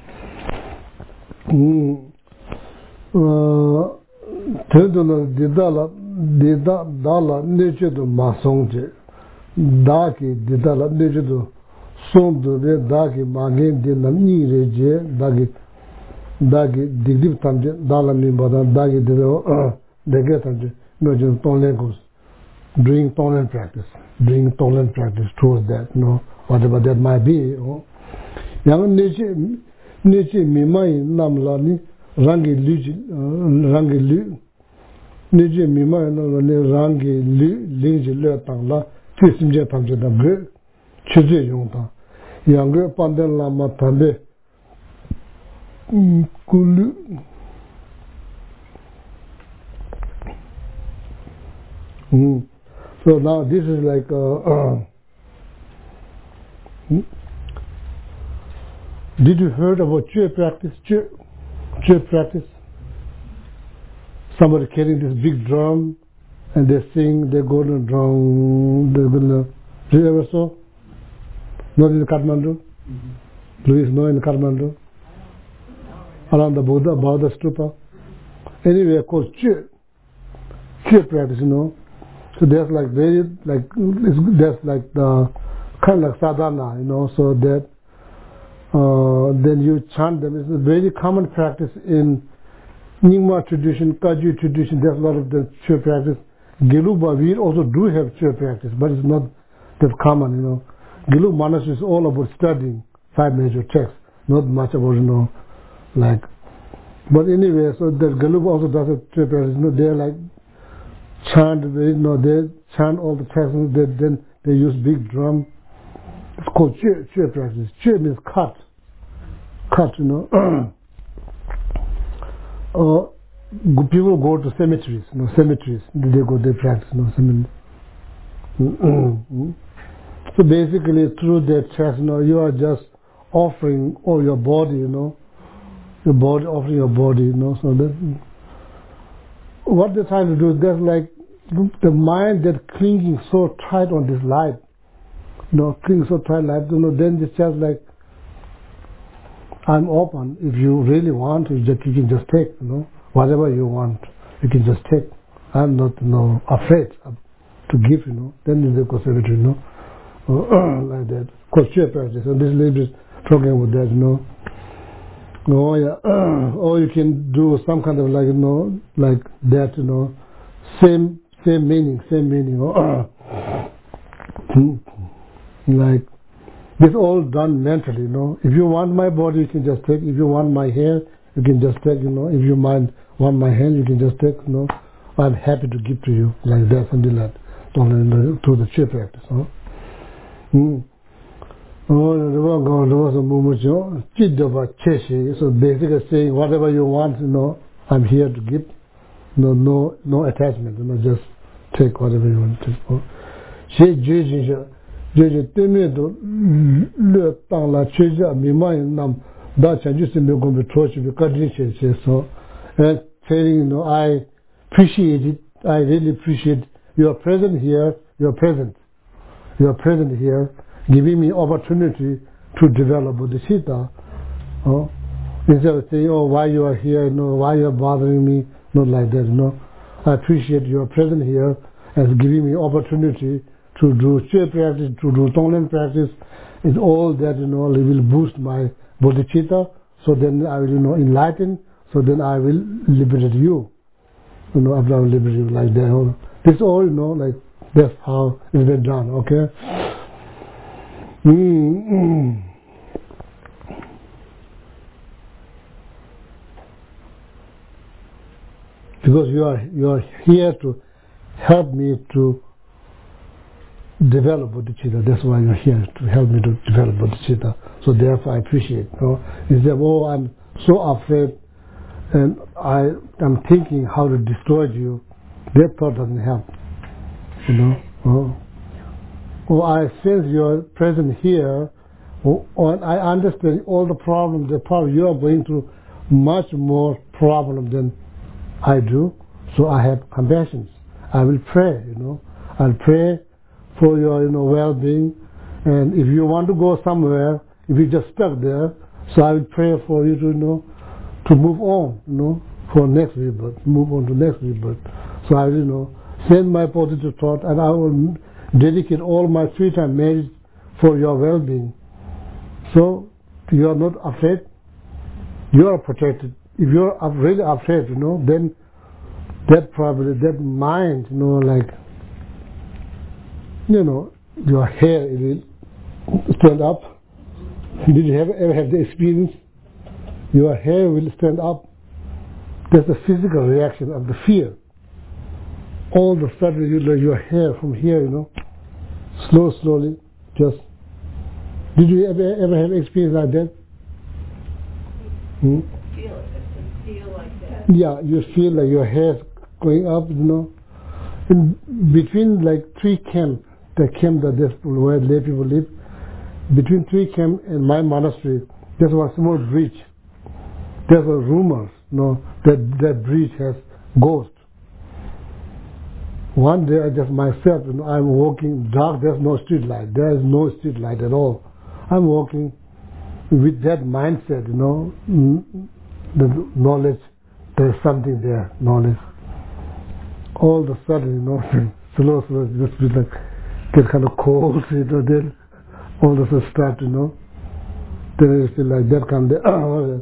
dala nechedo masongje daki didala nechedo somdo re daki magen de namni reje dagi digdip tamje dala nimbada dagi de dege tamje nojo tonlen goes doing tonlen practice towards that, whatever that might be. Yang neche mimai namlani rangi lu neche mimai namlani rangi lu lingji le tangla tusimje tamje da ge chuje yongta yang ge panden lama tambe kulu So now this is like did you heard about Chö practice? Chö practice? Somebody carrying this big drum and they sing, they go to the drum, they're gonna, did you ever saw? Not in Kathmandu? Louis, no, in Kathmandu? Around the Buddha stupa? Anyway, called Chö practice, So there's like there's like the kind of like sadhana, so that then you chant them. It's a very common practice in Nyingma tradition, Kagyu tradition. There's a lot of the Chö practice. Geluba, we also do have Chö practice, but it's not that common, Gelug Manas is all about studying 5 major texts, not much about, like. But anyway, so that Gelug also does a Chö practice. They're like chant, they chant all the texts, then they use big drum. It's called Chö practice. Chö means cut, people go to cemeteries, they go, they practice, So basically through that text, you are just offering all your body, your body, offering your body, so that what they're trying to do is there's like the mind that clinging so tight on this life, clinging so tight life, then it's just like, I'm open. If you really want, you can just take, whatever you want, you can just take. I'm not, afraid to give, then they go cemetery, like that. Chö practice, and this lady is talking about that, or you can do some kind of like, like that, same meaning, like this all done mentally, If you want my body, you can just take. If you want my hair, you can just take, If you want my hand, you can just take, I'm happy to give to you, like that, something like that, through the Chö practice, there was a movement, so basically saying whatever you want, I'm here to give. No attachment, just take whatever you want to take. And saying, I appreciate it, I really appreciate you are present here, you are present here, giving me opportunity to develop Bodhisattva. Instead of saying, why you are here, why you are bothering me, not like that, I appreciate your presence here as giving me opportunity to do Chö practice, to do Tonglen practice. It's all that, will boost my bodhicitta. So then I will, enlighten. So then I will liberate you. After I will liberate you like that. This all, like that's how it's been done, okay? Because you are here to help me to develop bodhicitta. That's why you're here, to help me to develop bodhicitta. So therefore I appreciate. Instead of, I'm so afraid and I'm thinking how to destroy you, that thought doesn't help. I sense your presence here, and I understand all the problems, you are going through much more problem than I do, so I have compassion. I will pray, I'll pray for your, well-being, and if you want to go somewhere, if you just stuck there, so I will pray for you to move on, for next rebirth, move on to next rebirth. So I will, send my positive thought, and I will dedicate all my free time marriage for your well-being. So you are not afraid, you are protected. If you are really afraid, then that mind, your hair will stand up. Did you ever have the experience? Your hair will stand up. That's the physical reaction of the fear. All of a sudden, your hair from here, slowly, just. Did you ever have experience like that? Feel like that. Yeah, you feel like your hair going up, In between like three camps, the camp where lay people live, between three camps and my monastery, there was a small bridge. There were rumors, that bridge has ghosts. One day, I just myself, I'm walking dark. There's no street light. There is no street light at all. I'm walking with that mindset, the knowledge. There's something there, knowledge. All of a sudden, slow, just like get kind of cold, then all of a sudden start, then it's like that kind of.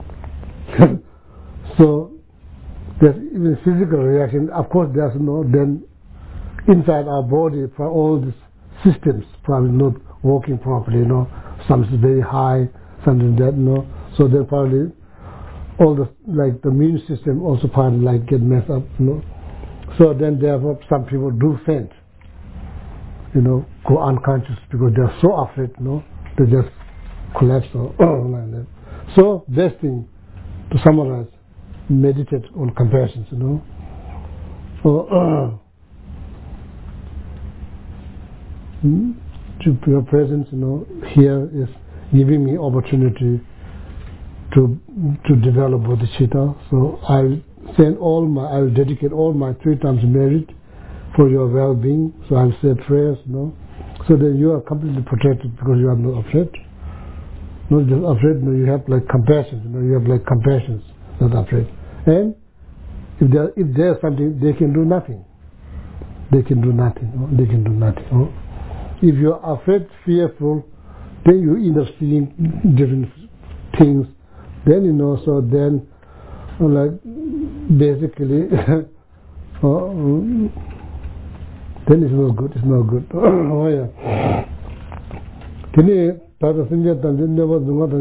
So there's even physical reaction. Of course, there's then inside our body, for all these systems probably not working properly. Some is very high, something that So then probably all the the immune system also probably get messed up. So then therefore some people do faint. Go unconscious because they're so afraid. They just collapse or like that. So best thing to summarize, meditate on compassion, your presence, here is giving me opportunity to develop bodhicitta. So I'll dedicate all my 3 times merit for your well-being. So I'll say prayers, so that you are completely protected because you are not afraid. Not just afraid, you have compassion, you have compassion, not afraid. And if there's something, they can do nothing. They can do nothing. They can do nothing. If you're afraid, fearful, then you end up seeing different things. Then so then basically then it's not good. It's not good. Oh yeah. Can you Tata Sinja Tanjin never do not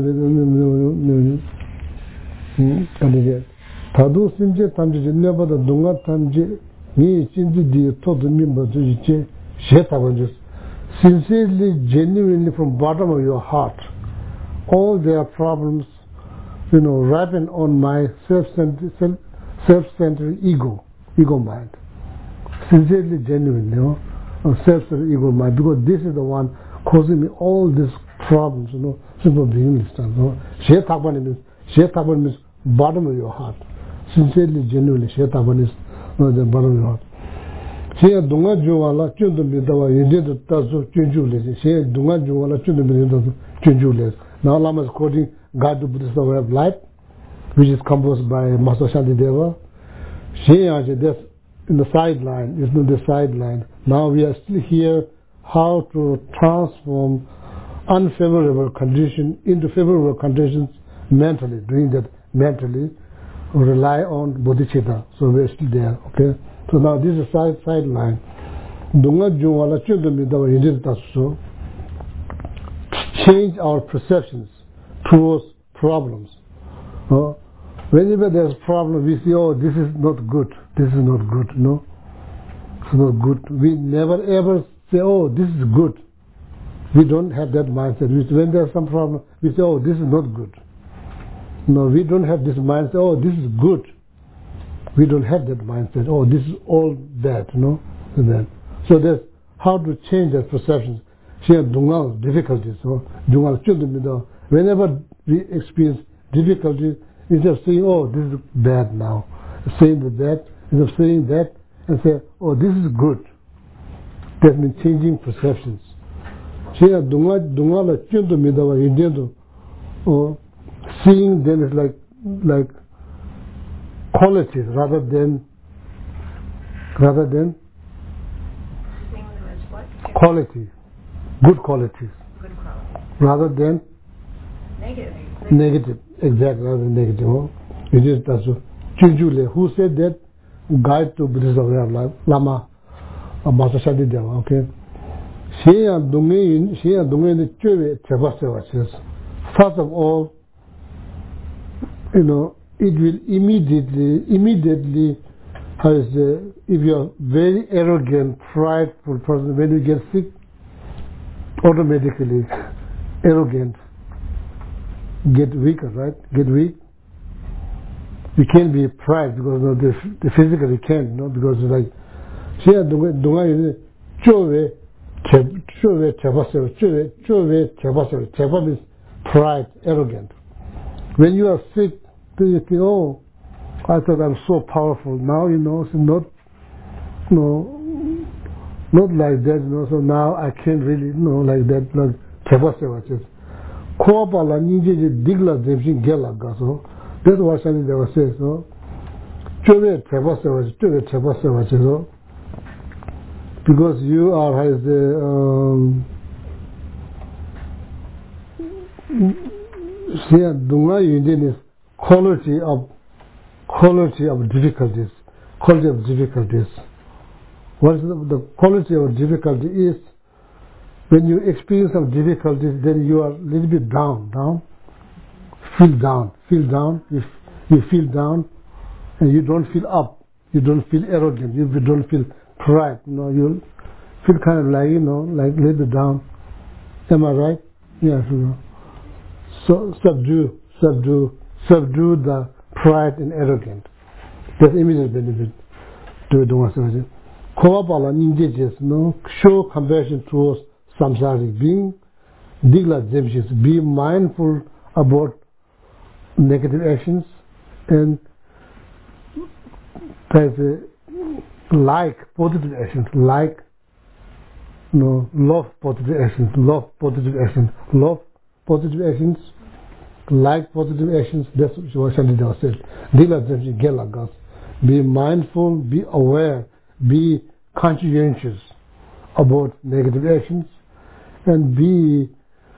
Tadu Sinja Tanjin never the Dunga Tanji, me Sinji the total member to Shetavanjus. Sincerely, genuinely from bottom of your heart, all their problems, ripen on my self-centered ego mind. Sincerely, genuinely, self-centered ego mind, because this is the one causing me all these problems, simple being stuff. Shetavan means bottom of your heart. Sincerely, genuinely, Shetavan is the bottom of your heart. She Dunga Juala, Chundumidawa, you did the Tazo Chunjules. She Dunga Juala, Chundumidawa, Now Lama is quoting God to Buddhist Way of Life, which is composed by Master Shantideva. She has in the sideline. It's not the sideline. Now we are still here how to transform unfavorable conditions into favorable conditions mentally. Doing that mentally, rely on bodhicitta. So we're still there. Okay. So now this is sideline. Change our perceptions towards problems. Whenever there's a problem, we say, oh, this is not good. This is not good. No, it's not good. We never ever say, oh, this is good. We don't have that mindset. When there's some problem, we say, oh, this is not good. No, we don't have this mindset, oh, this is good. We don't have that mindset, oh, this is all bad, no? So that's how to change that perception. Difficulties. Whenever we experience difficulties, instead of saying, oh, this is bad now, saying that, instead of saying that, and say, oh, this is good. That means changing perceptions. Seeing them is like qualities rather than seeing them as what? Quality, good qualities. Good quality. Rather than negative. Exactly, rather than negative. It is that's Junjule. Who said that? Guide to Buddhism, Lama, Master Shantideva. Okay. First of all, you know, it will immediately, if you are very arrogant, prideful person, when you get sick, automatically arrogant, get weaker, right? Get weak. You can't be pride because the physical you can't, no, because it's like, means pride, arrogant. When you are sick, you think, oh, I thought I'm so powerful. Now, you know, it's not like that, you know, so now I can't really, you know, like that, like, that's what Shantideva says, no? Because you are as the is quality of difficulties. Quality of difficulties. What is the quality of difficulty is when you experience some difficulties, then you are a little bit down. Feel down. You feel down, and you don't feel up. You don't feel arrogant. You don't feel pride. You know, you feel kind of like, you know, like a little bit down. Am I right? Yes. You know. So subdue the pride and arrogance. That's immediate benefit to the one. Koapala ninjas, no, show compassion towards samsaric being, digla zemshis, be mindful about negative actions, and like positive actions, like, no, love positive actions, like positive actions. That's what Shantideva said. Digla zemshis, gelagas. Be mindful, be aware, be conscientious about negative actions, and be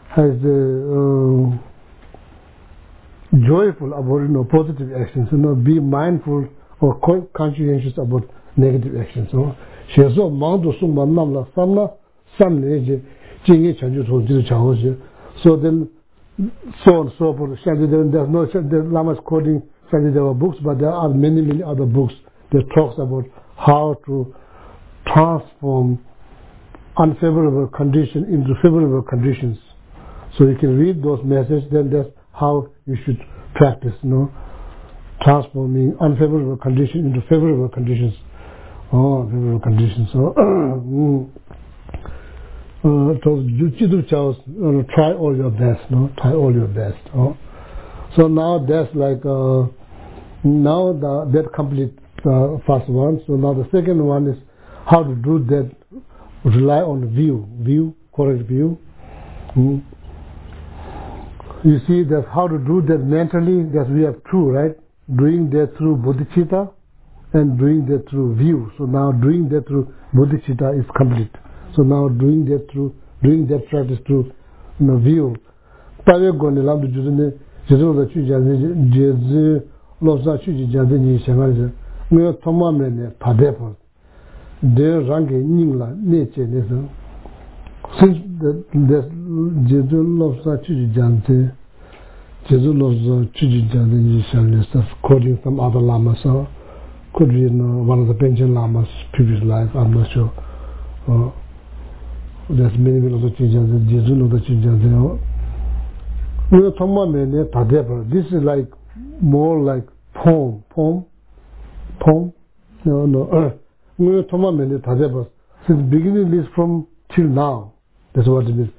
joyful about, you know, positive actions. You know, be mindful or conscientious about negative actions. So, so then, so on so forth. There's no, the Lama's quoting Shantideva books, but there are many other books that talks about how to transform unfavorable conditions into favorable conditions. So you can read those messages, then that's how you should practice, you know, transforming unfavorable conditions into favorable conditions. Favorable conditions. So, try all your best, no? Try all your best. So now that's like, now that complete first one. So now the second one is how to do that, rely on view, correct view. You see that how to do that mentally, that we have two, right? Doing that through bodhicitta and doing that through view. So now doing that through bodhicitta is complete. So now doing that practice through view. Tawe goni lam du judune jesu la chu jaze jesu lo sa chu jaze ni shanga je. Ngo thoma me ne phade pa. De range ning la ne che ne so. Since the jesu lo sa chu jaze jesu lo sa chu jaze ni shanga stuff quoting some other lamas or could be one of the Panchen Lamas previous life, I'm not sure. There's many of the teachers, Jesus of the teachers. This is like more like poem. No. Since beginning is from till now. That's what it is.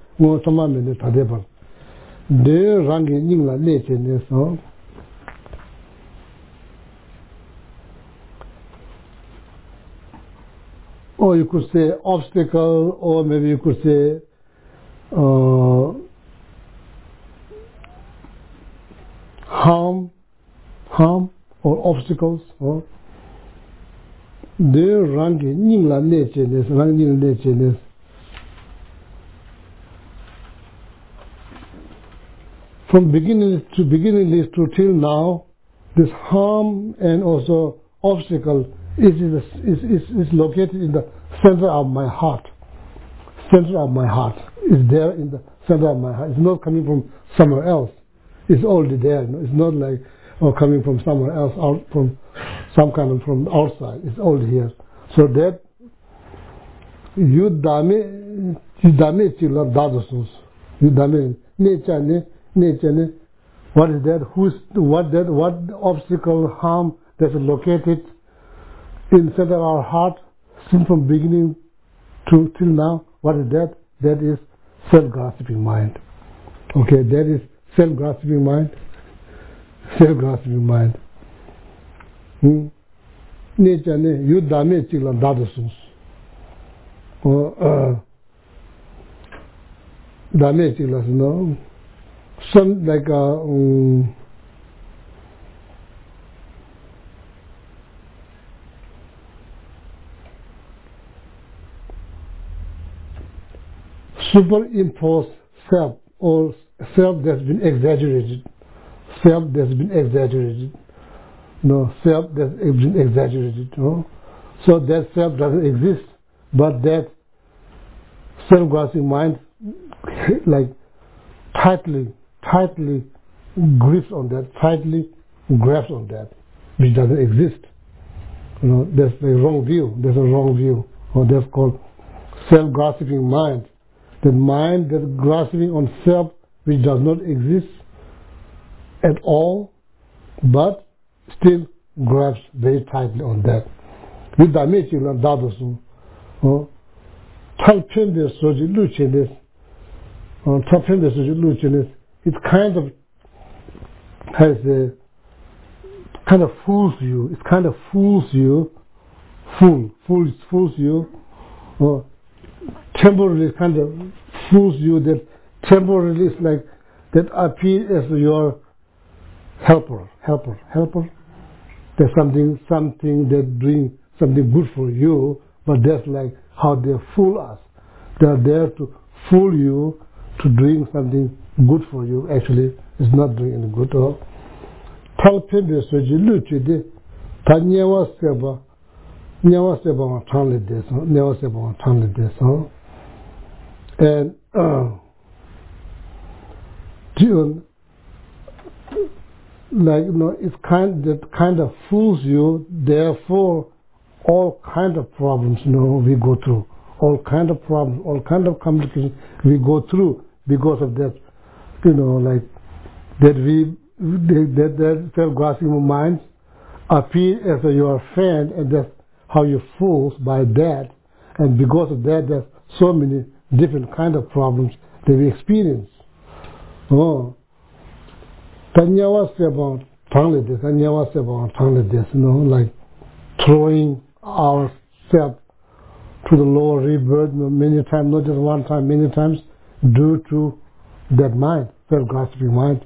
They ranking in la nature, so. Or you could say obstacle, or maybe you could say harm or obstacles. Or their ranking la nature. From beginning to till now, this harm and also obstacle is located in the center of my heart. Center of my heart is there in the center of my heart. It's not coming from somewhere else. It's already there. It's not like coming from somewhere else, out from some kind of from outside. It's already here. So that you dame chila dadasus. You dame nature. What is that? What obstacle, harm that is located in center of our heart, since from beginning to till now? What is that? That is self-grasping mind. Okay, that is self-grasping mind. Self-grasping mind. Nature ne you dame chila dadasus. Dame chila no. Some like superimposed self or self that's been exaggerated. Self that's been exaggerated. No, self that's been exaggerated. No? So that self doesn't exist, but that self-grasping mind like tightly grips on that, tightly grasps on that, which doesn't exist. That's the wrong view. There's a wrong view. Or that's called self-grasping mind. The mind that's grasping on self which does not exist at all, but still grasps very tightly on that. With the meeting of Dadasu, it kind of has a kind of fools you. It kind of fools you, fools you, or temporarily kind of fools you. That temporarily is like that appear as your helper. There's something that doing something good for you, but that's like how they fool us. They are there to fool you to doing something good for you. Actually, it's not doing any good. And like it's kind of fools you. Therefore, all kind of problems we go through. All kind of problems, all kind of complications we go through because of that. Like that self-grasping mind appear as your friend, and that's how you fools by that. And because of that, there's so many different kind of problems that we experience. Like throwing ourselves to the lower rebirth many times, not just one time, many times, due to that mind, self-grasping mind.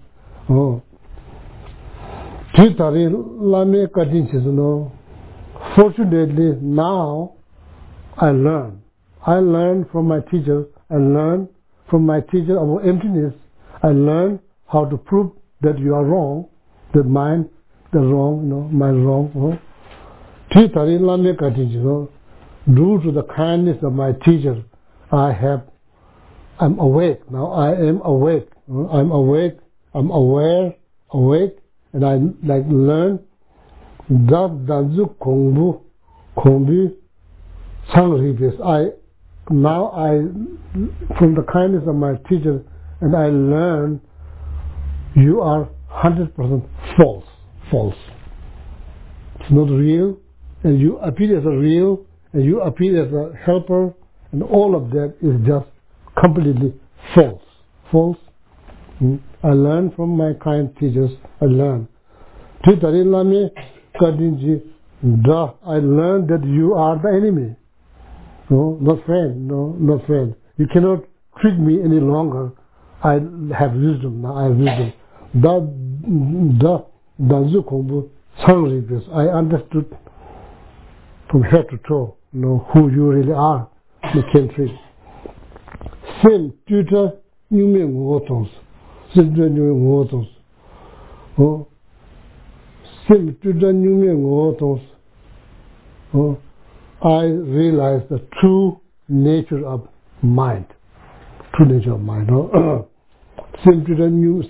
Fortunately, now I learn. I learn from my teacher. I learn from my teacher about emptiness. I learn how to prove that you are wrong, that mine, the wrong, mine wrong. Due to the kindness of my teacher, I'm awake. Now I am awake. I'm awake. I'm aware, awake, and I learn that danzu kongbu sangribes. Now from the kindness of my teacher, and I learn you are 100% false. False. It's not real, and you appear as a real, and you appear as a helper, and all of that is just completely false. False. I learn from my kind teachers. I learn. I learn that you are the enemy. No, not friend. No, not friend. You cannot trick me any longer. I have wisdom. Now I have wisdom. I understood from head to toe, who you really are. You can't trick. Same tutor, you mean waters. Same waters. Oh, same tutor, you mean waters. Oh, I realized the true nature of mind. True nature of mind. Same tutor,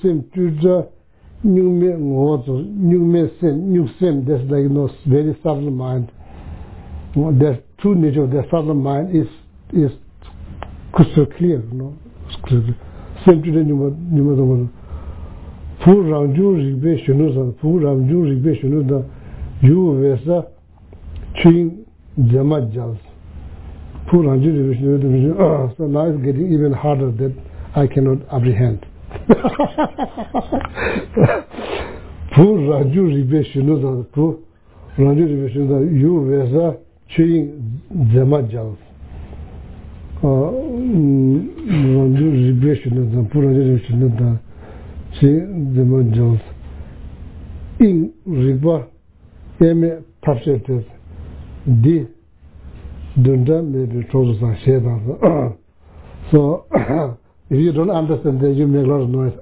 you mean waters. You sin. That's very subtle mind. The true nature of the subtle mind is crystal clear, Same to the Fu Ramju Rigbe Shunuza, Fu Ramju Rigbe Shunuza, you Vesa Ching Jamajals. Fu Ramju Rigbe Shunuza, so now it's getting even harder that I cannot apprehend. Fu Ramju Rigbe Shunuza, Fu Ramju Rigbe Shunuza, you Vesa Ching Jamajals. In Riba, Eme Papsetes, D. Dunda maybe told us I said that. So, if you don't understand that, you make a lot of noise.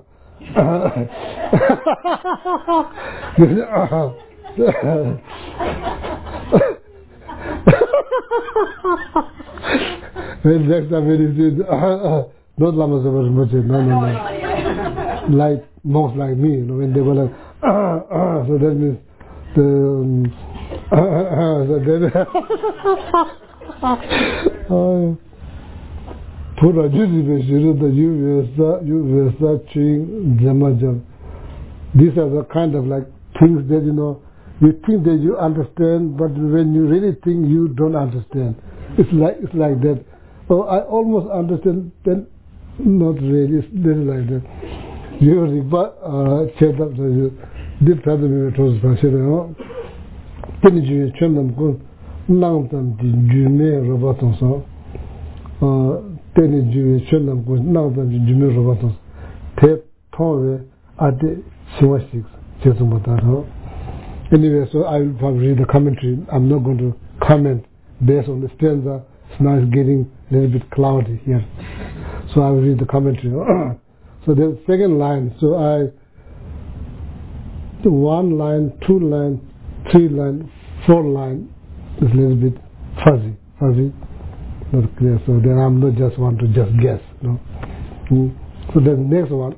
When next time when he says, not Lama Sabbath, no. Like monks like me, when they were like, so that means so then Pura Judy, you were searching Jamajam. These are the kind of things that you think that you understand, but when you really think you don't understand. It's like that. Oh, I almost understand, then not really. It's like that. You but check up the did tell me it was considered. Then you change them good. Now them you may robots so. Then you change them good. Now them you may robots. Tape Tore at the 6 just about. Anyway, so I will probably read the commentary. I'm not going to comment based on the stanza. Now it's getting a little bit cloudy here. So I will read the commentary. So the second line, so the 1 line, 2 line, 3 line, 4 line is a little bit fuzzy, not clear. So then I'm not just want to just guess. So the next one,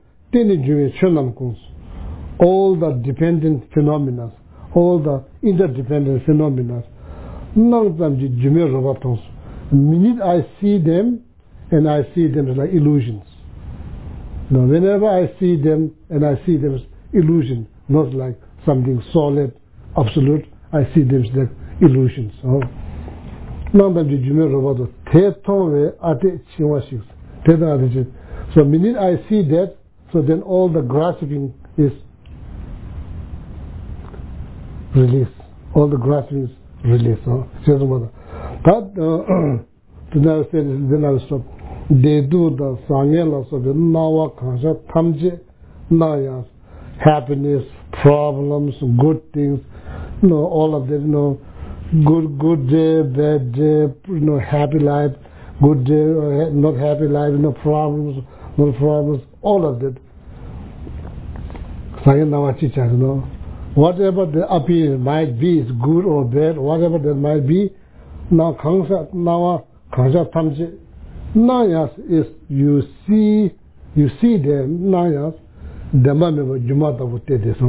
all the dependent phenomena, all the interdependent phenomena, none of them the minute I see them, and I see them as like illusions. Now, whenever I see them, and I see them as illusion, not like something solid, absolute, I see them as like illusions. None of them so minute I see that, so then all the grasping is released. All the grasping is released. But then I will stop. They do the Sangela, so the Nawa Kansha Tamje Nayas, happiness, problems, good things, all of them, good day, bad day, happy life, good day, not happy life, no problems, all of that. Whatever the appearance might be, is good or bad, whatever that might be, now Nayas is you see them, Nayas, the Mamma Jumata would take this,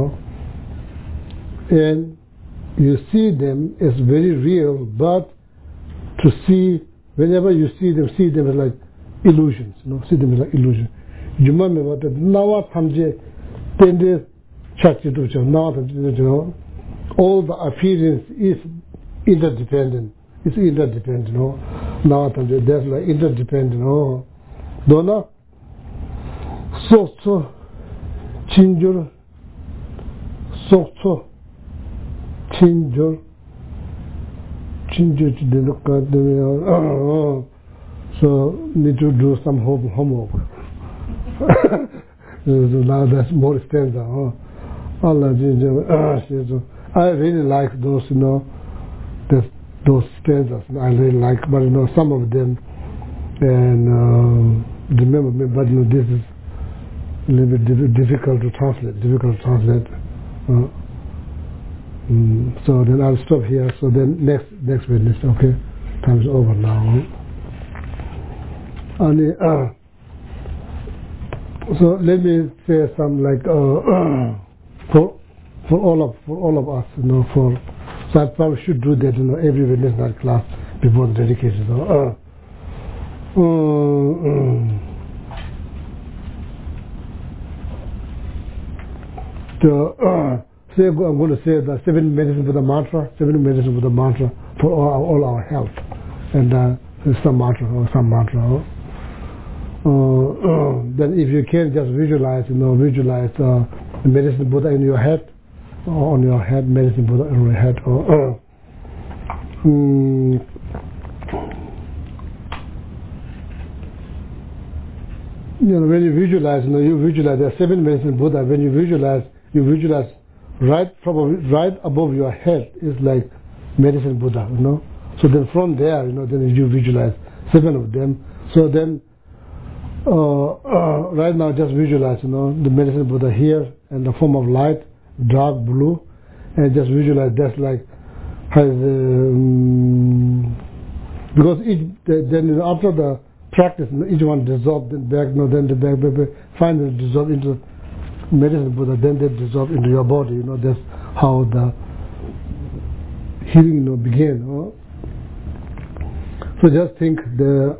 and you see them is very real, but to see, whenever you see them as like illusions, see them as like illusions. Jumame what Nawa Tamje, Tende Chachiducha, all the appearance is interdependent. It's interdependent, Nawa Tamje, that's like interdependent, Dona So Chinjur So Chinjur so need to do some homework. So now that's more stanza. I really like those, those stanzas. I really like, but some of them, and remember me, but this is a little bit difficult to translate. So then I'll stop here. So then next witness, okay? Time's over now. And so let me say some like for all of us, so I probably should do that, every witness night class before the dedication. I'm going to say the 7 medicines with a mantra, for all our health, and some mantra. Then if you can just visualize the medicine Buddha in your head, or on your head, medicine Buddha in your head, when you visualize, there are 7 medicine Buddha. When you visualize right above your head is like medicine Buddha, So then from there, then you visualize 7 of them. So then, right now just visualize, the medicine Buddha here and the form of light, dark blue, and just visualize that's like has because then after the practice, each one dissolved back, then the back, finally dissolve into medicine Buddha, then they dissolve into your body. That's how the healing began. So just think the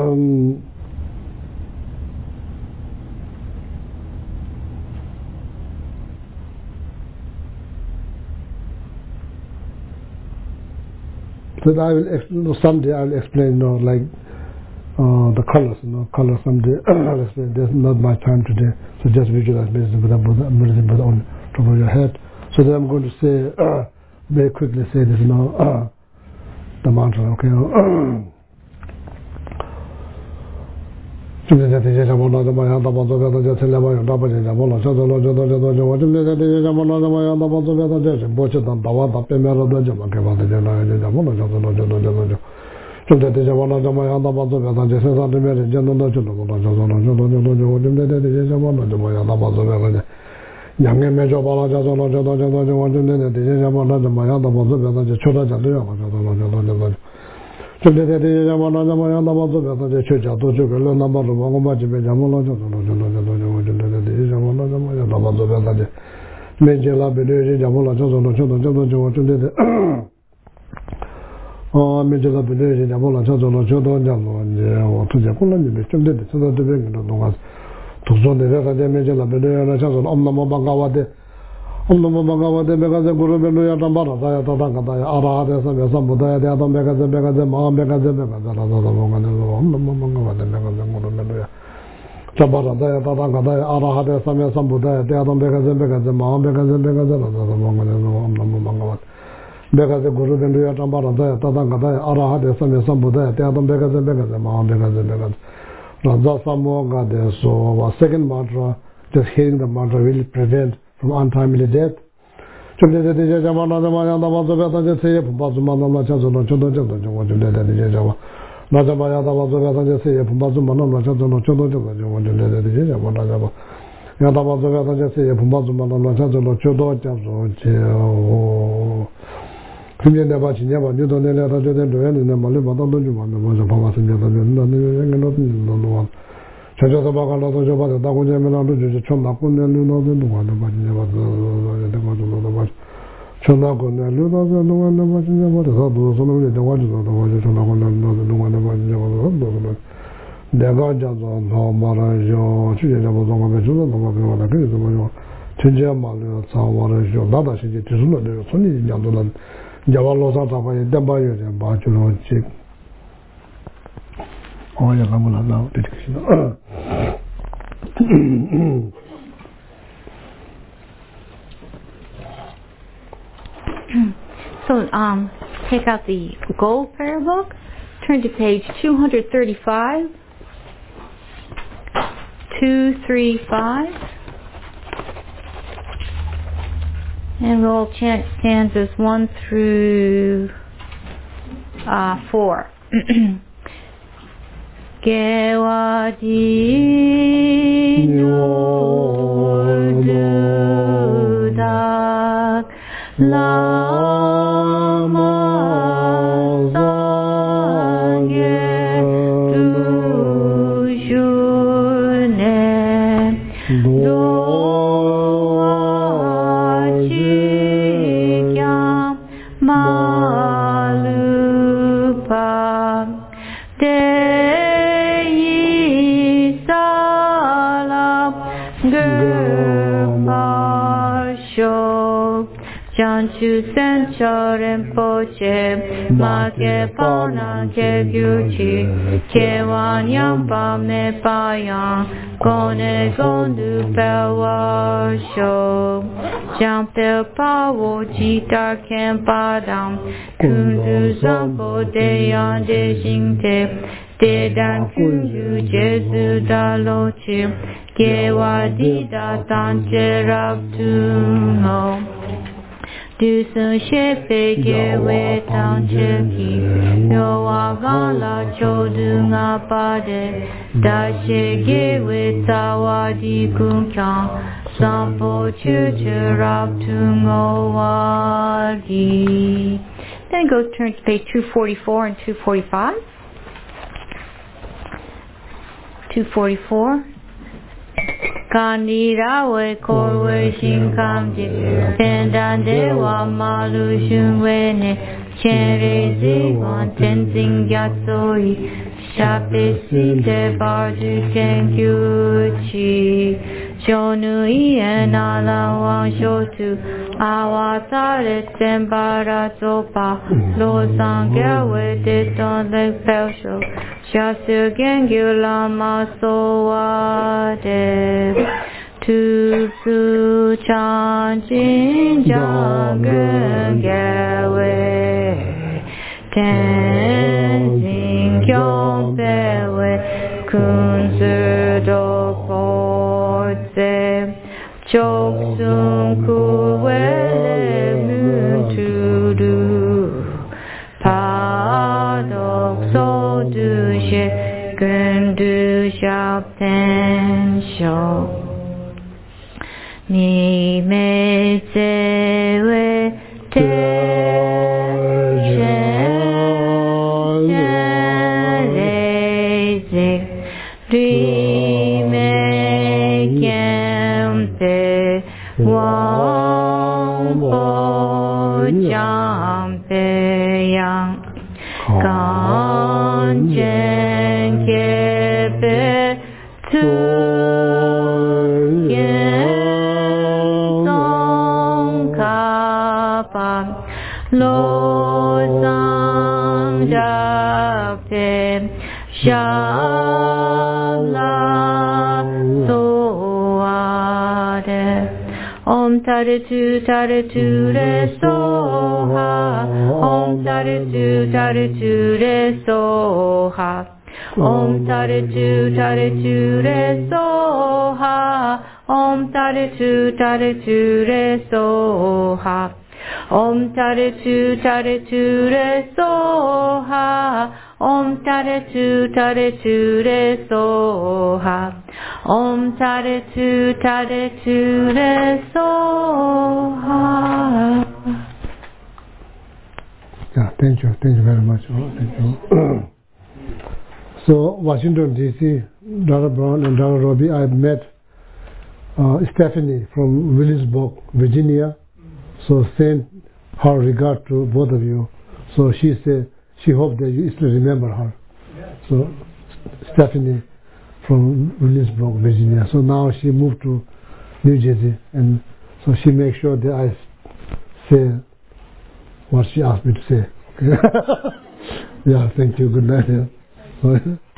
so I will someday I will explain like the colors, colors someday. I'll explain. There's not much time today, so just visualize medicine Buddha on top of your head. So then I'm going to say very quickly say this, the mantra, okay? Second mantra, just hearing the mantra will prevent from untimely death. 준비돼 되게 잡아나자마자 나와서부터 제세 분바주만나 찾아서 저도 좀 준비돼 되게 잡아 나자마자 나와서부터 제세 분바주만나 찾아서 저도 좀 준비돼 되게 잡아 나자마 야다바서부터 제세 분바주만나 찾아서 저도 저 금년에 바치냐바 뉴도네라도 저대로에는 말을 받아도 좀 먼저 봐봤습니다. 나는 저저서 바가라도 저 받아 다고 되면은 저 촌나군데 누나도 누가도 바치냐 봐도 내가도 봐. 촌나군데 누나도 누가도 바치냐 봐도 도서는 내가도 봐. 촌나군데 누가도 바치냐 봐도 내가 자서 너 말아줘. 주제가 뭐가 배주는 너가 배워라. 그래서 뭐 전제 말로 사와를 나다 신지 뒤순을 손이 양도는 야발로사 잡아야 담바요 바주로 집 어야 가물하나 되겠습니다. So, take out the gold prayer book, turn to page 235, 235, and we'll chant stanzas 1 through 4. Gewadi Nurdudak Lama Sangye Dujune Doajikyam Malupa Deyi Salam Gurpashok Janchu Senchoren Poche Make Pauna Ke Gyuchi Kewan Yampa Me Payan Gone Gondu Pewasho Jampel Pawo Jitar Kempadam Kundu Zampo Deyan Dejingte Dedan Kundu Jesu Dalochi Gewa Dida Tanche Raptuno Dusun Shepe Gewe Tanche Ki Yowa Gala Chodunga Pade Dashe Gewe Tawadi Kunkyan Sampo Chuchu Raptungo Wadi. Then go turn to page 244 and 245. 244. Kanira we korwe shinkamji Tendan dewa malu shunwene Chenre zigon tenzing yatsoi Shape site barju kenkyuchi Shonu ien ala wan shotu Awatare sembara zopa Lo sangyawe deton lek pelsho Shasu gengyu lama soade Tu chan jin jang gawe Tenzing kyong bewe kun do portse Chok sun kuwele mutudu Padok so du she kundu shap ten shop Ni me sewe te Taritu re soha Om taritu re soha Om taritu re soha Om Tare Tu Re Soha. Om Tare Tu Re Soha. Om Tare Tu Re Soha. Om Tare Tu Re Soha. Yeah, thank you very much. Thank you. So, Washington D.C., Dr. Brown and Dr. Robbie, I met Stephanie from Williamsburg, Virginia. So, send her regard to both of you. So, she said she hoped that you still remember her. So, Stephanie from Williamsburg, Virginia. So now she moved to New Jersey, and so she makes sure that I say what she asked me to say. Okay? Yeah, thank you. Good night. Yeah.